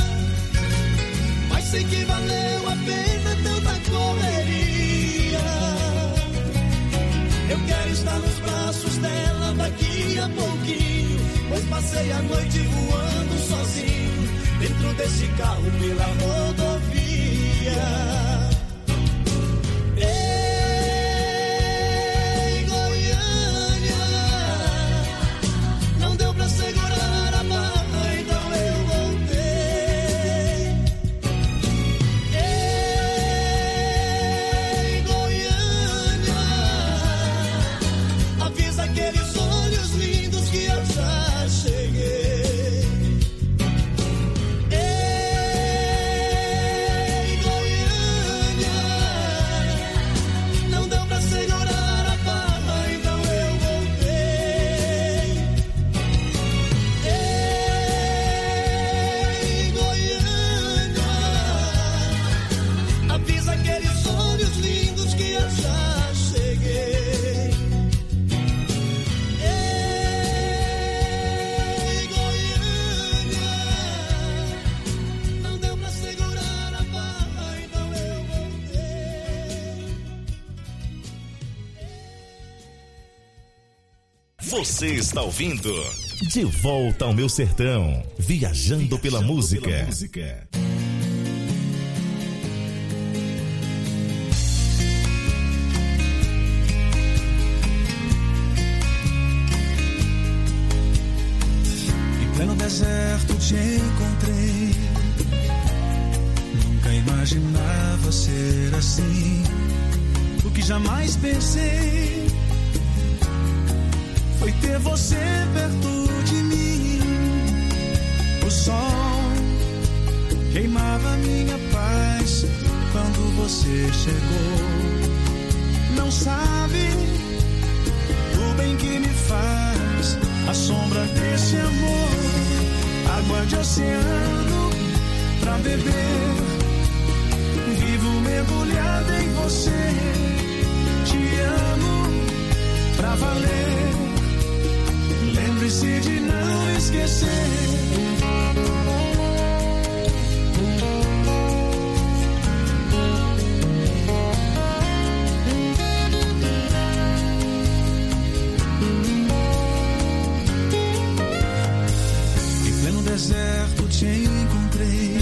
mas sei que valeu a pena tanta correria. Eu quero estar nos braços dela daqui a pouquinho, pois passei a noite voando sozinho, dentro desse carro pela rodovia. Ei, Goiânia, não deu pra segurar a barra, então eu voltei. Ei, Goiânia, avisa aqueles olhos lindos que eu já cheguei. Ei, Goiânia, não deu pra segurar a barra, então eu voltei. Ei, Goiânia, avisa aqueles olhos lindos que eu já cheguei. Ei, Goiânia, não deu pra segurar a barra, então eu voltei. Você está ouvindo De Volta ao Meu Sertão, viajando pela música. Em pleno deserto de te encontrei. Nunca imaginava ser assim. O que jamais pensei foi ter você perto de mim. O sol queimava minha paz quando você chegou. Não sabe o bem que me faz a sombra desse amor. Água de oceano pra beber, vivo mergulhada em você. Te amo pra valer. Lembre-se de não esquecer. Deserto te encontrei.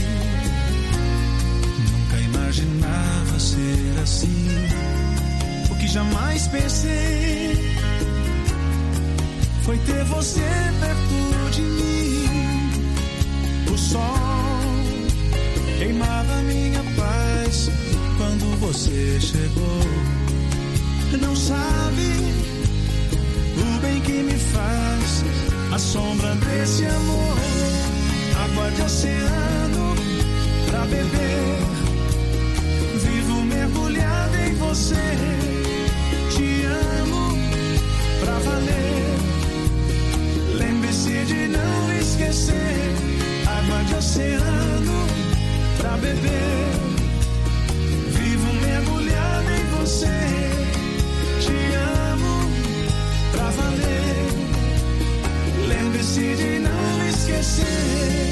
Nunca imaginava ser assim. O que jamais pensei foi ter você perto de mim. O sol queimava minha paz quando você chegou. Não sabe o bem que me faz a sombra desse amor. Água de oceano pra beber, vivo mergulhada em você. Te amo pra valer. Lembre-se de não esquecer. Água de oceano pra beber, vivo mergulhada em você. Te amo pra valer. Lembre-se de não esquecer.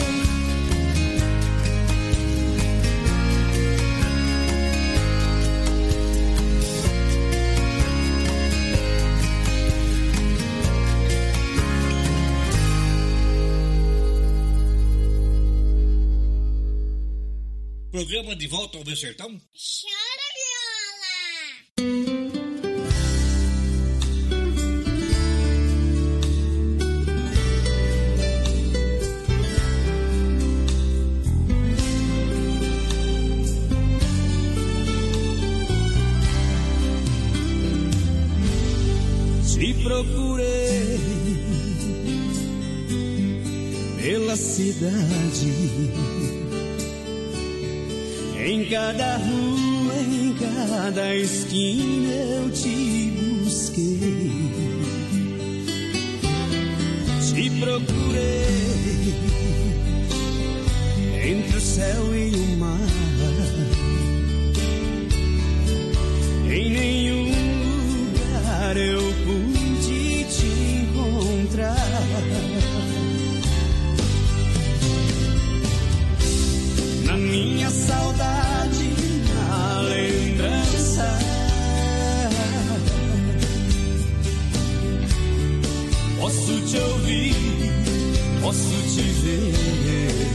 Programa De Volta ao Meu Sertão. Chora viola. Te procurei pela cidade, em cada rua, em cada esquina eu te busquei. Te procurei entre o céu e o mar. Em nenhum lugar eu pude te encontrar. Na minha saudade, na lembrança, posso te ouvir, posso te ver.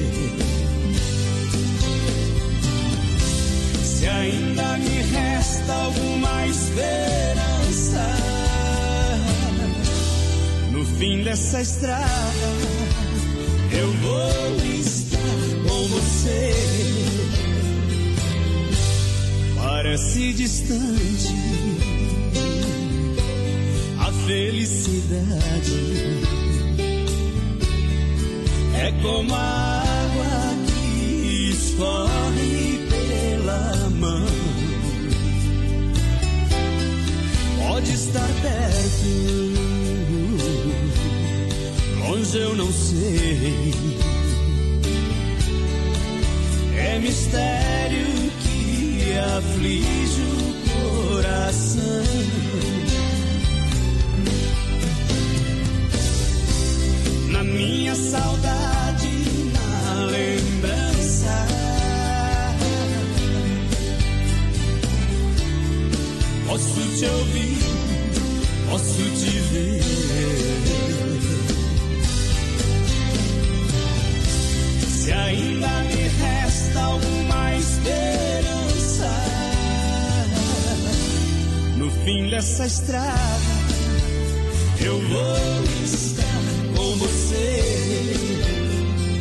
Se ainda me resta alguma esperança, no fim dessa estrada eu vou estar com você. Parece distante a felicidade, é como a água que escorre pela mão. Pode estar perto, longe eu não sei. É mistério que aflige o coração. Na minha saudade, na lembrança, posso te ouvir, posso te ver. Se ainda me resta alguma esperança, no fim dessa estrada eu vou estar com você.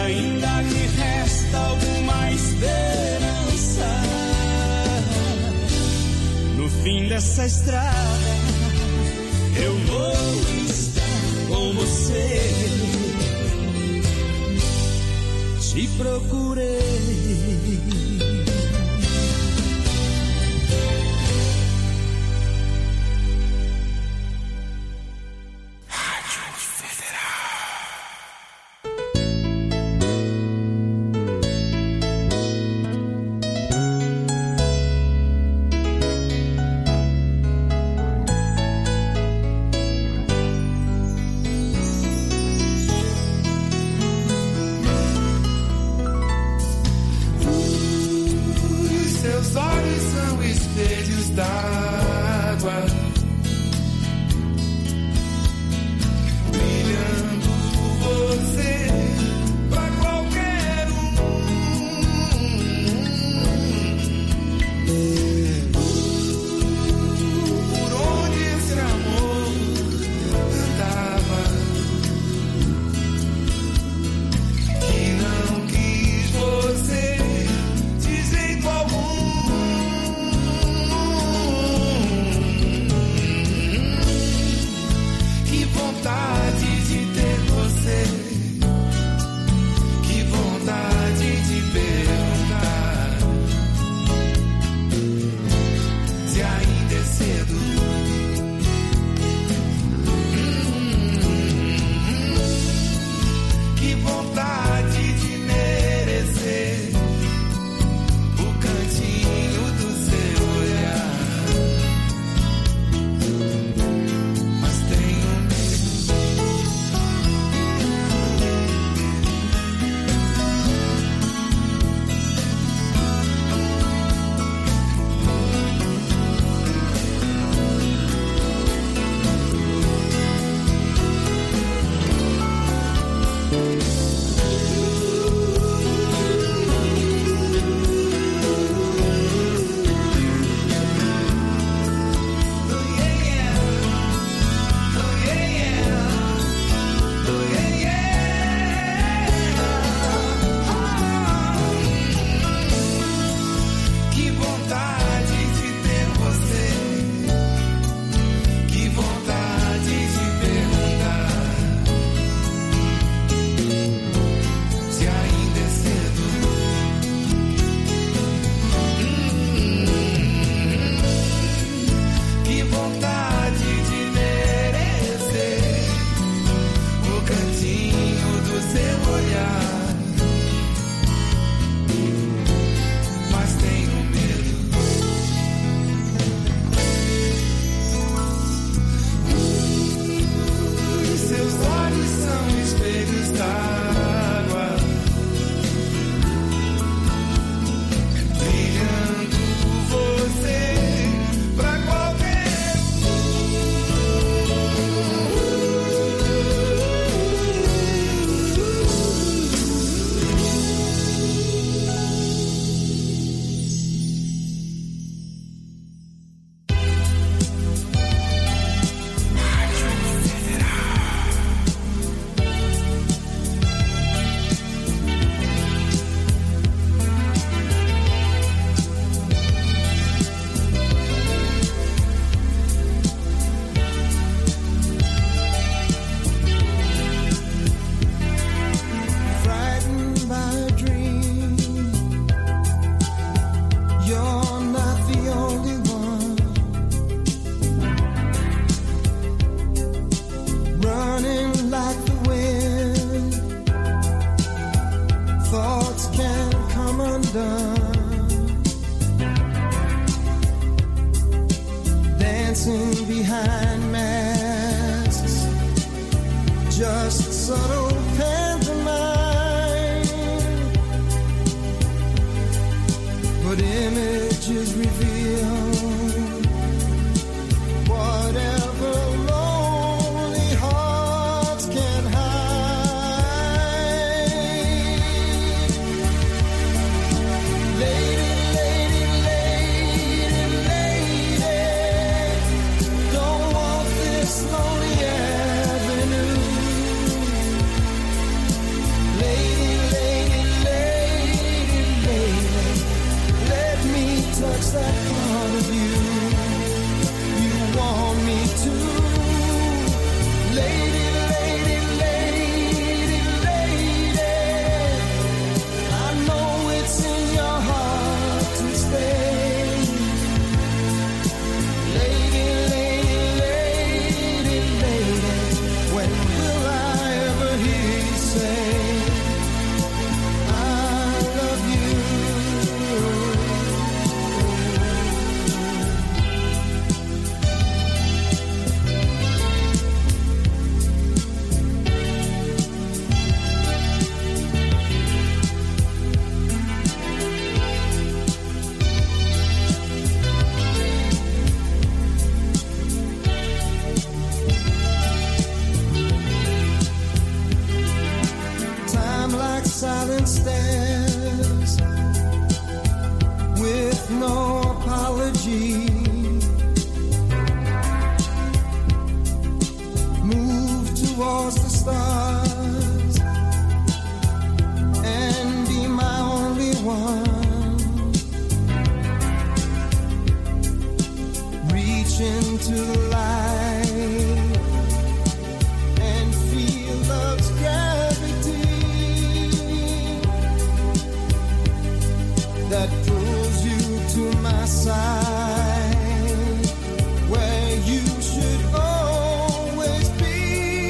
ainda me resta alguma esperança. No fim dessa estrada eu vou estar com você. Te procurei. Lady, lady silent stares with no apology. Move towards the stars and be my only one. Reach into the light and feel love's gravity that pulls you to my side, where you should always be.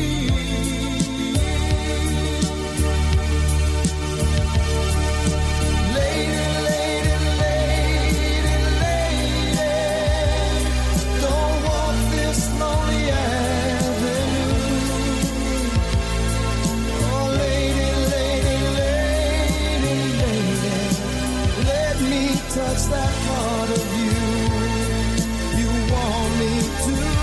Lady, lady, lady, lady, don't walk this lonely avenue. Oh, lady, lady, lady, lady, let me touch that part of you you want me to.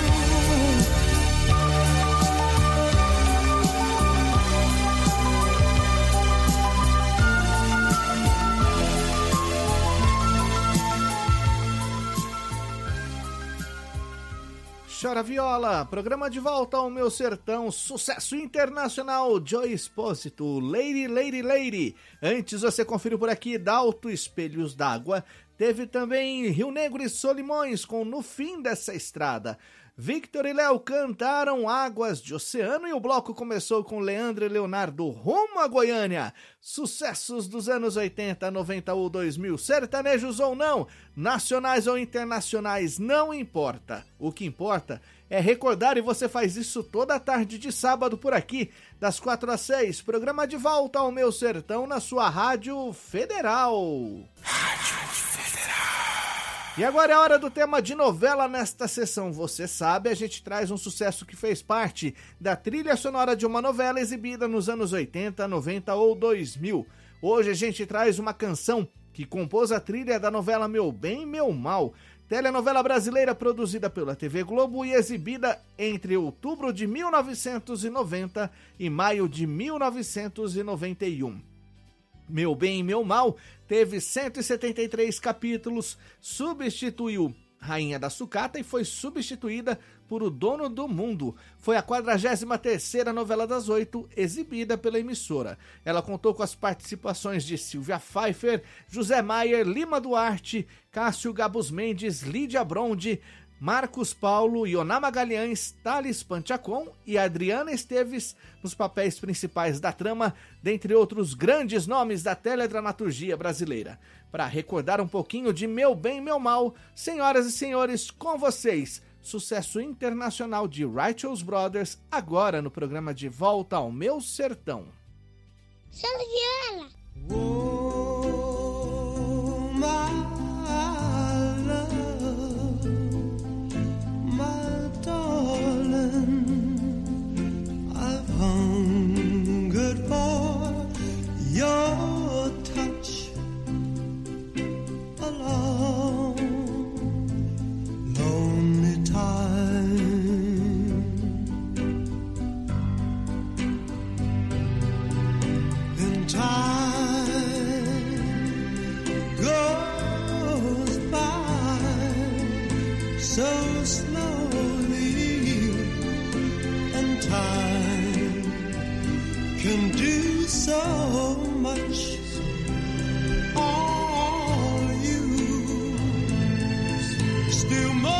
Chora Viola, programa de volta ao meu sertão, sucesso internacional, Joy Espósito, Lady, Lady, Lady. Antes você conferiu por aqui Dalto Espelhos d'Água, teve também Rio Negro e Solimões com No Fim Dessa Estrada. Victor e Léo cantaram Águas de Oceano e o bloco começou com Leandro e Leonardo, Rumo a Goiânia. Sucessos dos anos oitenta, noventa ou dois mil, sertanejos ou não, nacionais ou internacionais, não importa. O que importa é recordar, e você faz isso toda tarde de sábado por aqui, das quatro às seis. Programa de volta ao meu sertão na sua Rádio Federal. Rádio Federal. E agora é a hora do tema de novela nesta sessão. Você sabe, a gente traz um sucesso que fez parte da trilha sonora de uma novela exibida nos anos oitenta, noventa ou dois mil. Hoje a gente traz uma canção que compôs a trilha da novela Meu Bem, Meu Mal, telenovela brasileira produzida pela T V Globo e exibida entre outubro de mil novecentos e noventa e maio de mil novecentos e noventa e um. Meu Bem, Meu Mal teve cento e setenta e três capítulos, substituiu Rainha da Sucata e foi substituída por O Dono do Mundo. Foi a quadragésima terceira novela das oito exibida pela emissora. Ela contou com as participações de Silvia Pfeiffer, José Maier, Lima Duarte, Cássio Gabus Mendes, Lídia Bronde, Marcos Paulo, Ioná Magalhães, Thales Panchacon e Adriana Esteves nos papéis principais da trama, dentre outros grandes nomes da teledramaturgia brasileira. Para recordar um pouquinho de Meu Bem, Meu Mal, senhoras e senhores, com vocês, sucesso internacional de Righteous Brothers, agora no programa De Volta ao Meu Sertão. Chora Viola. Oh, my love, my darling, I've hungered for your touch a long, lonely time. Then time goes by so slowly, and time can do so much. All you still more.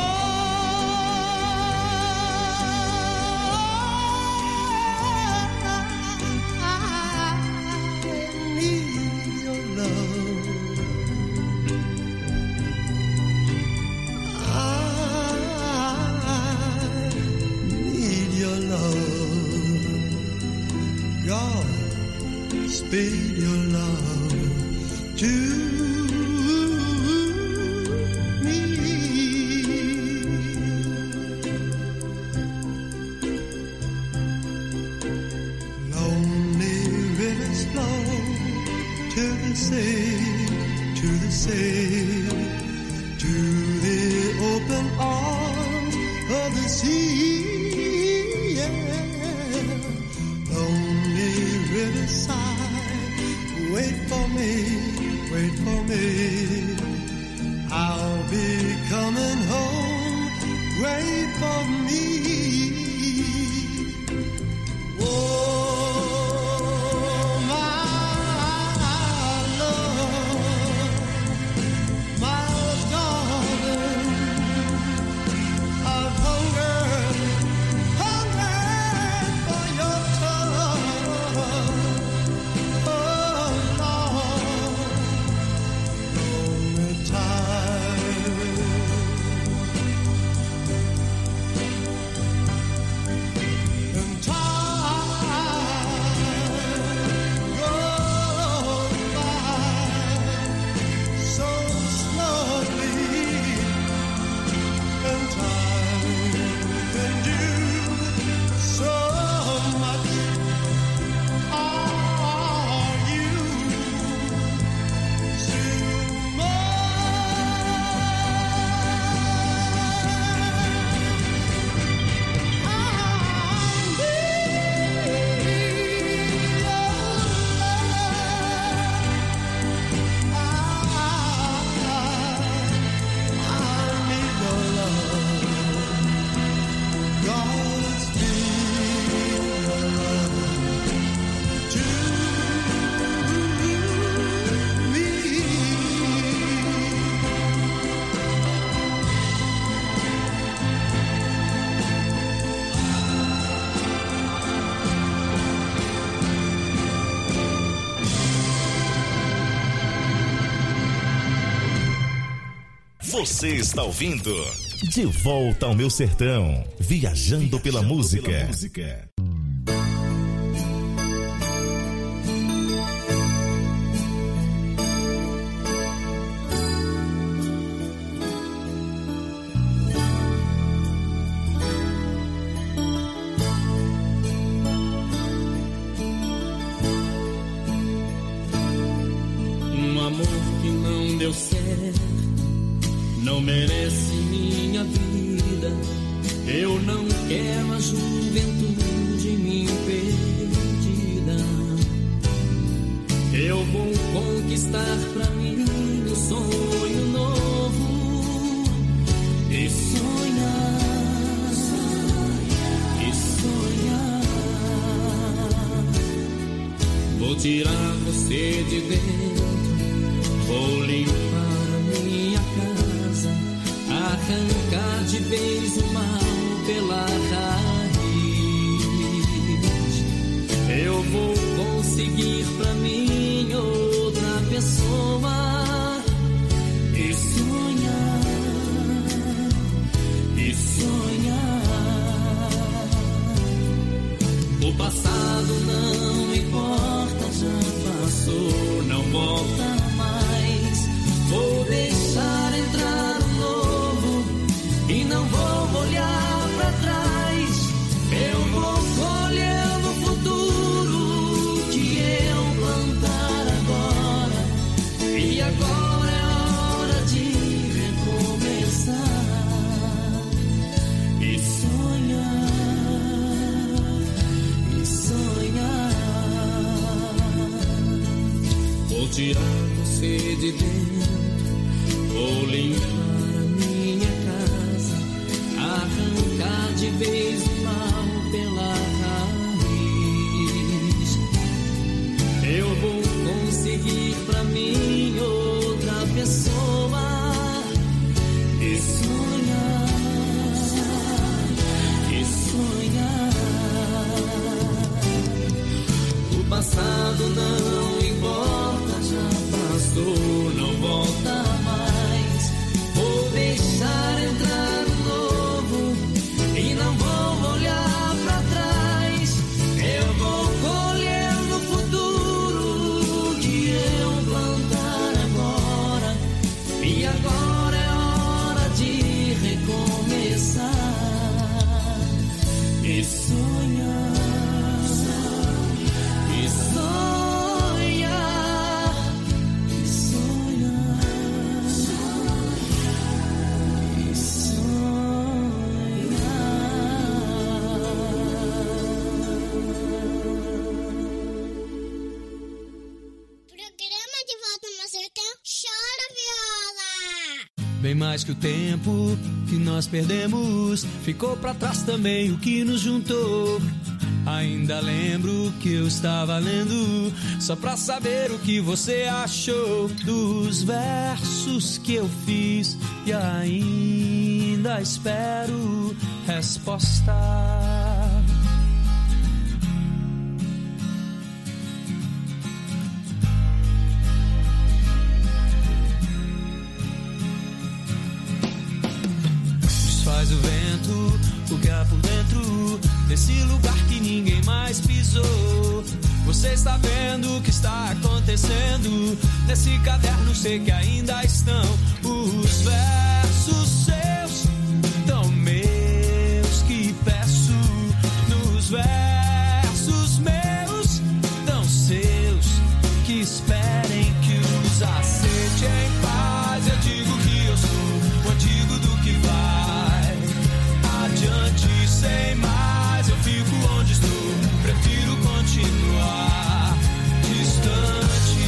I need your love. I need your love. God, speed your love to me. Lonely rivers flow to the sea, to the sea, to the open arms of the sea. Yeah. Lonely riverside, wait for me. I'll be coming home. Wait for me. Oh, my love, my darling, I've hungered, hungered for your touch. Oh, Lord, only time. And time goes by so slowly, and time can do so much. Are you still Você está ouvindo De Volta ao Meu Sertão, viajando pela música. Um amor que não deu certo não merece minha vida. Eu não quero a juventude minha perdida. Eu vou conquistar pra mim um sonho novo e sonhar, e sonhar. Vou tirar você de dentro, vou limpar a minha casa, arrancar de vez o mal pela raiz. Eu vou conseguir pra mim outra pessoa e sonhar, e sonhar. O passado não importa, já passou, não volta mais. Vou deixar entrar um novo e não vou olhar pra trás. Eu vou colher no futuro que eu plantar agora. E agora é hora de recomeçar e sonhar, e sonhar. Vou tirar você de dentro, vou limpar a minha casa, arrancar de vez o mal pela raiz. Eu vou conseguir pra mim outra pessoa e sonhar, e sonhar. O passado não importa, já passou, não volta mais. Vou deixar entrar um novo e não vou olhar pra trás. Eu vou colher no futuro que eu plantar agora. E agora é hora de recomeçar e sonhar, e sonhar, e sonhar. Bem mais que o tempo que nós perdemos, ficou pra trás também o que nos juntou. Ainda lembro que eu estava lendo só pra saber o que você achou dos versos que eu fiz e ainda espero resposta. Desfaz o vento, o que há por dentro desse lugar que ninguém mais pisou. Você está vendo o que está acontecendo nesse caderno, sei que ainda estão os versos seus, tão meus que peço. Nos versos meus, tão seus, que esperem que os aceite em paz. Eu digo que eu sou o antigo do que vai adiante sem mais. Eu fico onde estou, prefiro continuar distante.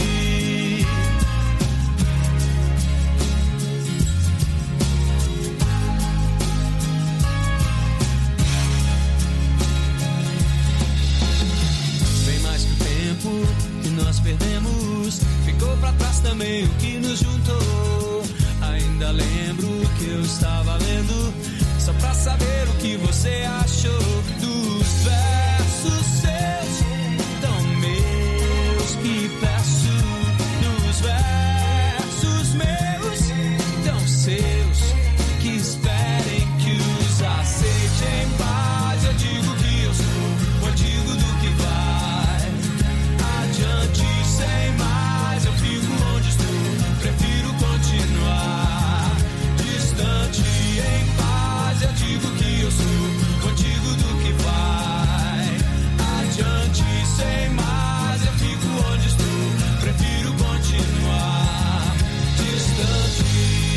Bem mais que o tempo que nós perdemos, ficou pra trás também o que nos juntou. Ainda lembro que eu estava lendo só pra saber o que você achou dos versos seus, tão meus que peço. Nos versos meus, tão seus, que esperem que os aceite em paz. Eu digo que eu sou o antigo do que vai adiante sem mais. Eu fico onde estou, prefiro continuar distante em paz. Eu digo que eu sou o antigo do que vai adiante sem mais. Eu fico onde estou, prefiro continuar distante.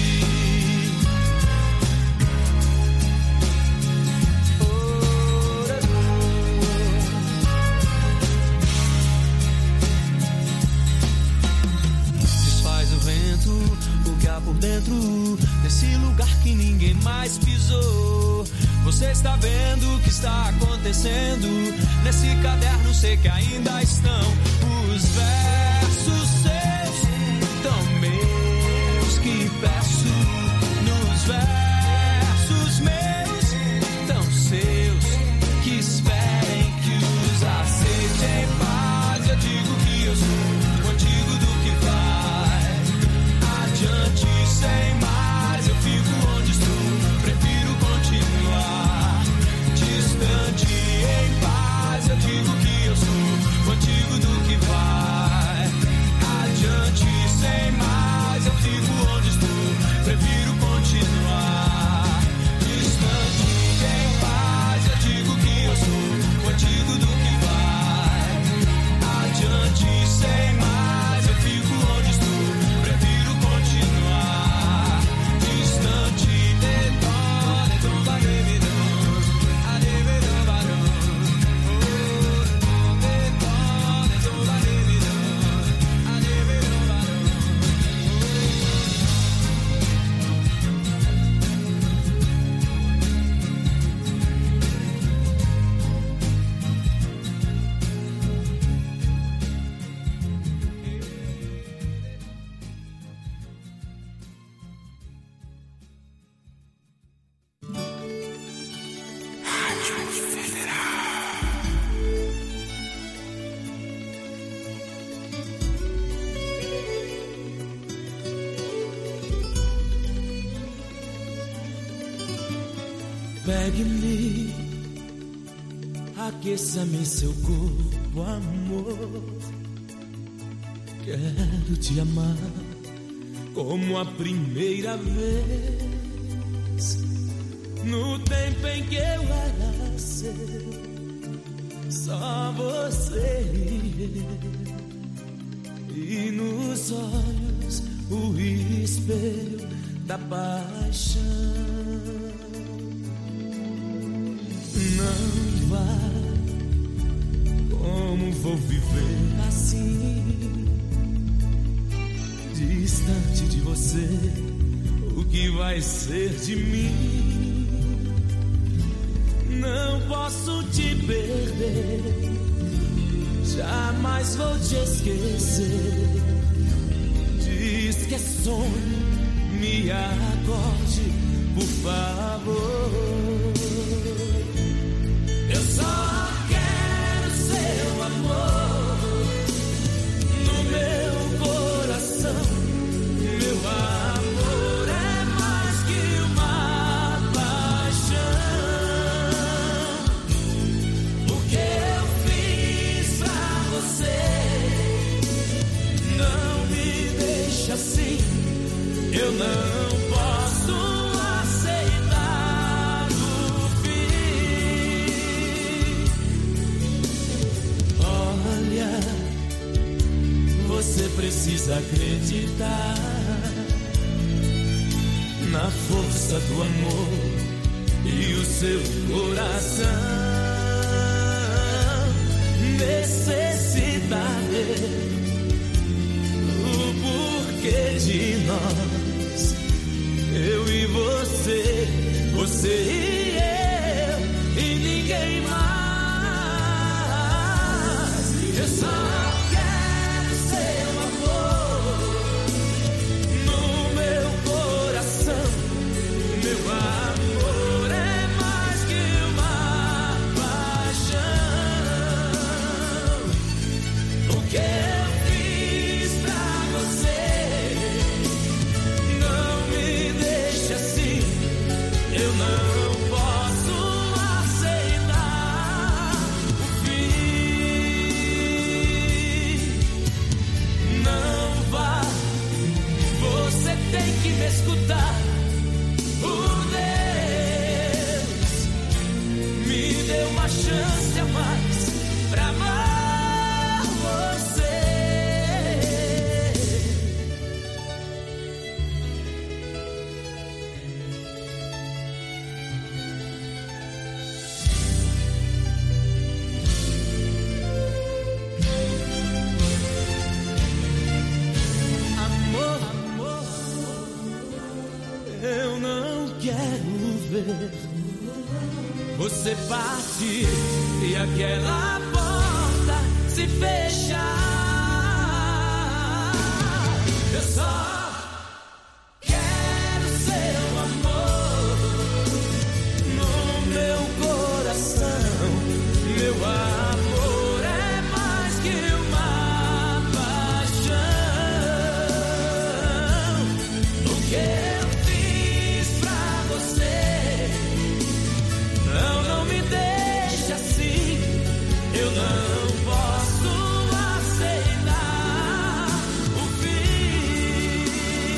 Desfaz o vento, o que há por dentro desse lugar que ninguém mais pisou. Você está vendo o que está acontecendo nesse caderno, sei que ainda estão os versos seus, tão meus que peço. Nos versos meus, tão seus, que esperem que os aceite em paz. Eu digo que eu sou o antigo do que vai adiante sem mais. Eu fico onde estou, prefiro continuar distante em paz. Eu digo que eu sou o antigo do que vai adiante sem mais. Eu fico onde estou, prefiro continuar distante em paz. Eu digo que eu sou o antigo do que vai adiante sem mais. Eu fico onde estou, prefiro continuar distante. Pegue-me, aqueça-me seu corpo, amor. Quero te amar como a primeira vez, no tempo em que eu era seu, só você e eu, e nos olhos o espelho da paixão. Não vai, como vou viver assim, distante de você que vai ser de mim? Não posso te perder, jamais vou te esquecer. Diz que é sonho, me acorde, por favor. Eu só quero seu amor no meu coração. Meu amor é mais que uma paixão. O que eu fiz pra você não me deixa assim. Eu não posso aceitar o fim. Olha, você precisa acreditar na força do amor e o seu coração. Necessita ver o porquê de nós, eu e você, você e eu, e ninguém mais. Eu só quero seu amor no meu coração. Meu amor é mais que uma paixão. O que eu fiz pra você não me deixa assim. Eu não posso aceitar o fim. Não vá, você tem que me escutar. Por Deus, me dê uma chance a mais pra amar você. Amor, amor, eu não quero ver você partir e aquela porta se fechar. Eu só quero seu amor no meu coração. Meu amor é mais que uma paixão. O que eu fiz pra você não, não me deixa assim. Eu não posso aceitar o fim.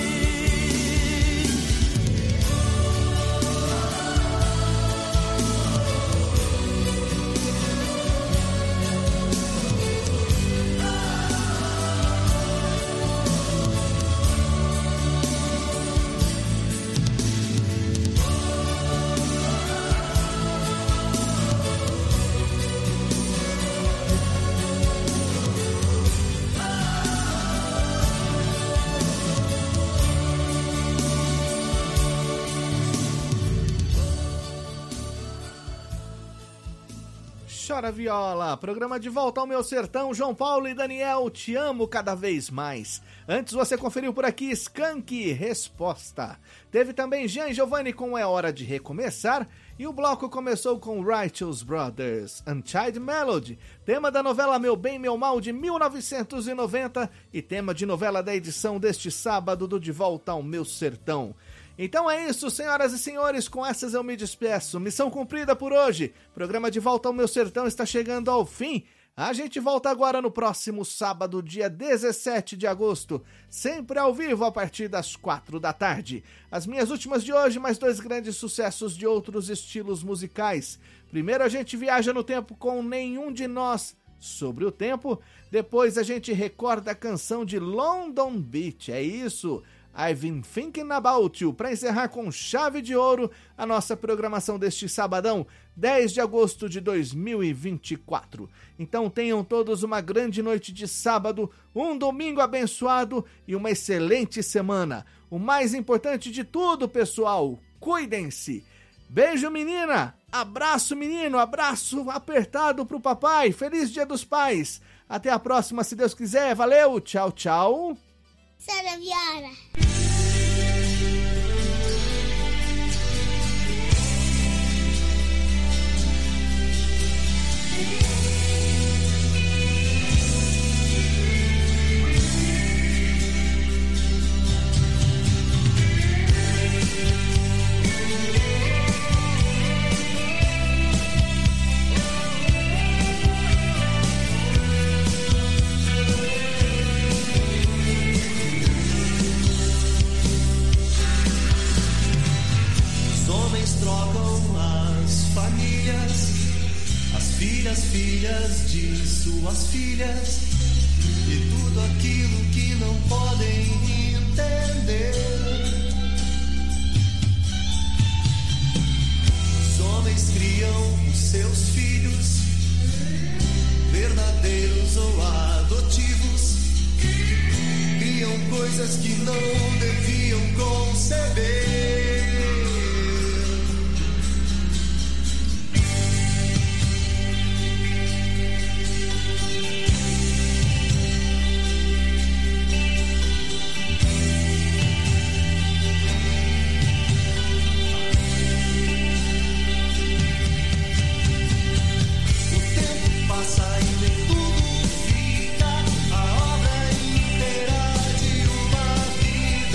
Chora Viola, programa de volta ao meu sertão, João Paulo e Daniel, te amo cada vez mais. Antes você conferiu por aqui Skank, Resposta. Teve também Jean Giovanni com É Hora de Recomeçar, e o bloco começou com Righteous Brothers, Unchained Melody, tema da novela Meu Bem, Meu Mal de mil novecentos e noventa e tema de novela da edição deste sábado do De Volta ao Meu Sertão. Então é isso, senhoras e senhores, com essas eu me despeço. Missão cumprida por hoje. Programa De Volta ao Meu Sertão está chegando ao fim. A gente volta agora no próximo sábado, dia dezessete de agosto, sempre ao vivo a partir das quatro da tarde. As minhas últimas de hoje, mais dois grandes sucessos de outros estilos musicais. Primeiro a gente viaja no tempo com Nenhum de Nós, Sobre o Tempo. Depois a gente recorda a canção de London Beach, é isso. I've been thinking about you, para encerrar com chave de ouro a nossa programação deste sabadão, dez de agosto de dois mil e vinte e quatro. Então tenham todos uma grande noite de sábado, um domingo abençoado e uma excelente semana. O mais importante de tudo, pessoal, cuidem-se. Beijo, menina, abraço, menino, abraço apertado pro papai, feliz Dia dos Pais. Até a próxima, se Deus quiser, valeu, tchau, tchau. Chora viola. Filhas, filhas de suas filhas e tudo aquilo que não podem entender. Os homens criam os seus filhos, verdadeiros ou adotivos, criam coisas que não deviam conceber. Vida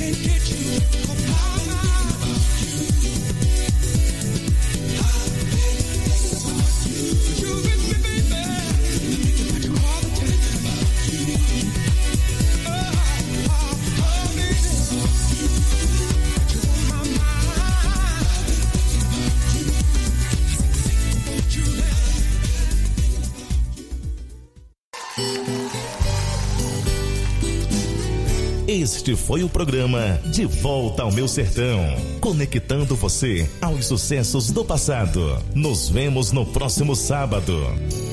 Este foi o programa De Volta ao Meu Sertão, conectando você aos sucessos do passado. Nos vemos no próximo sábado.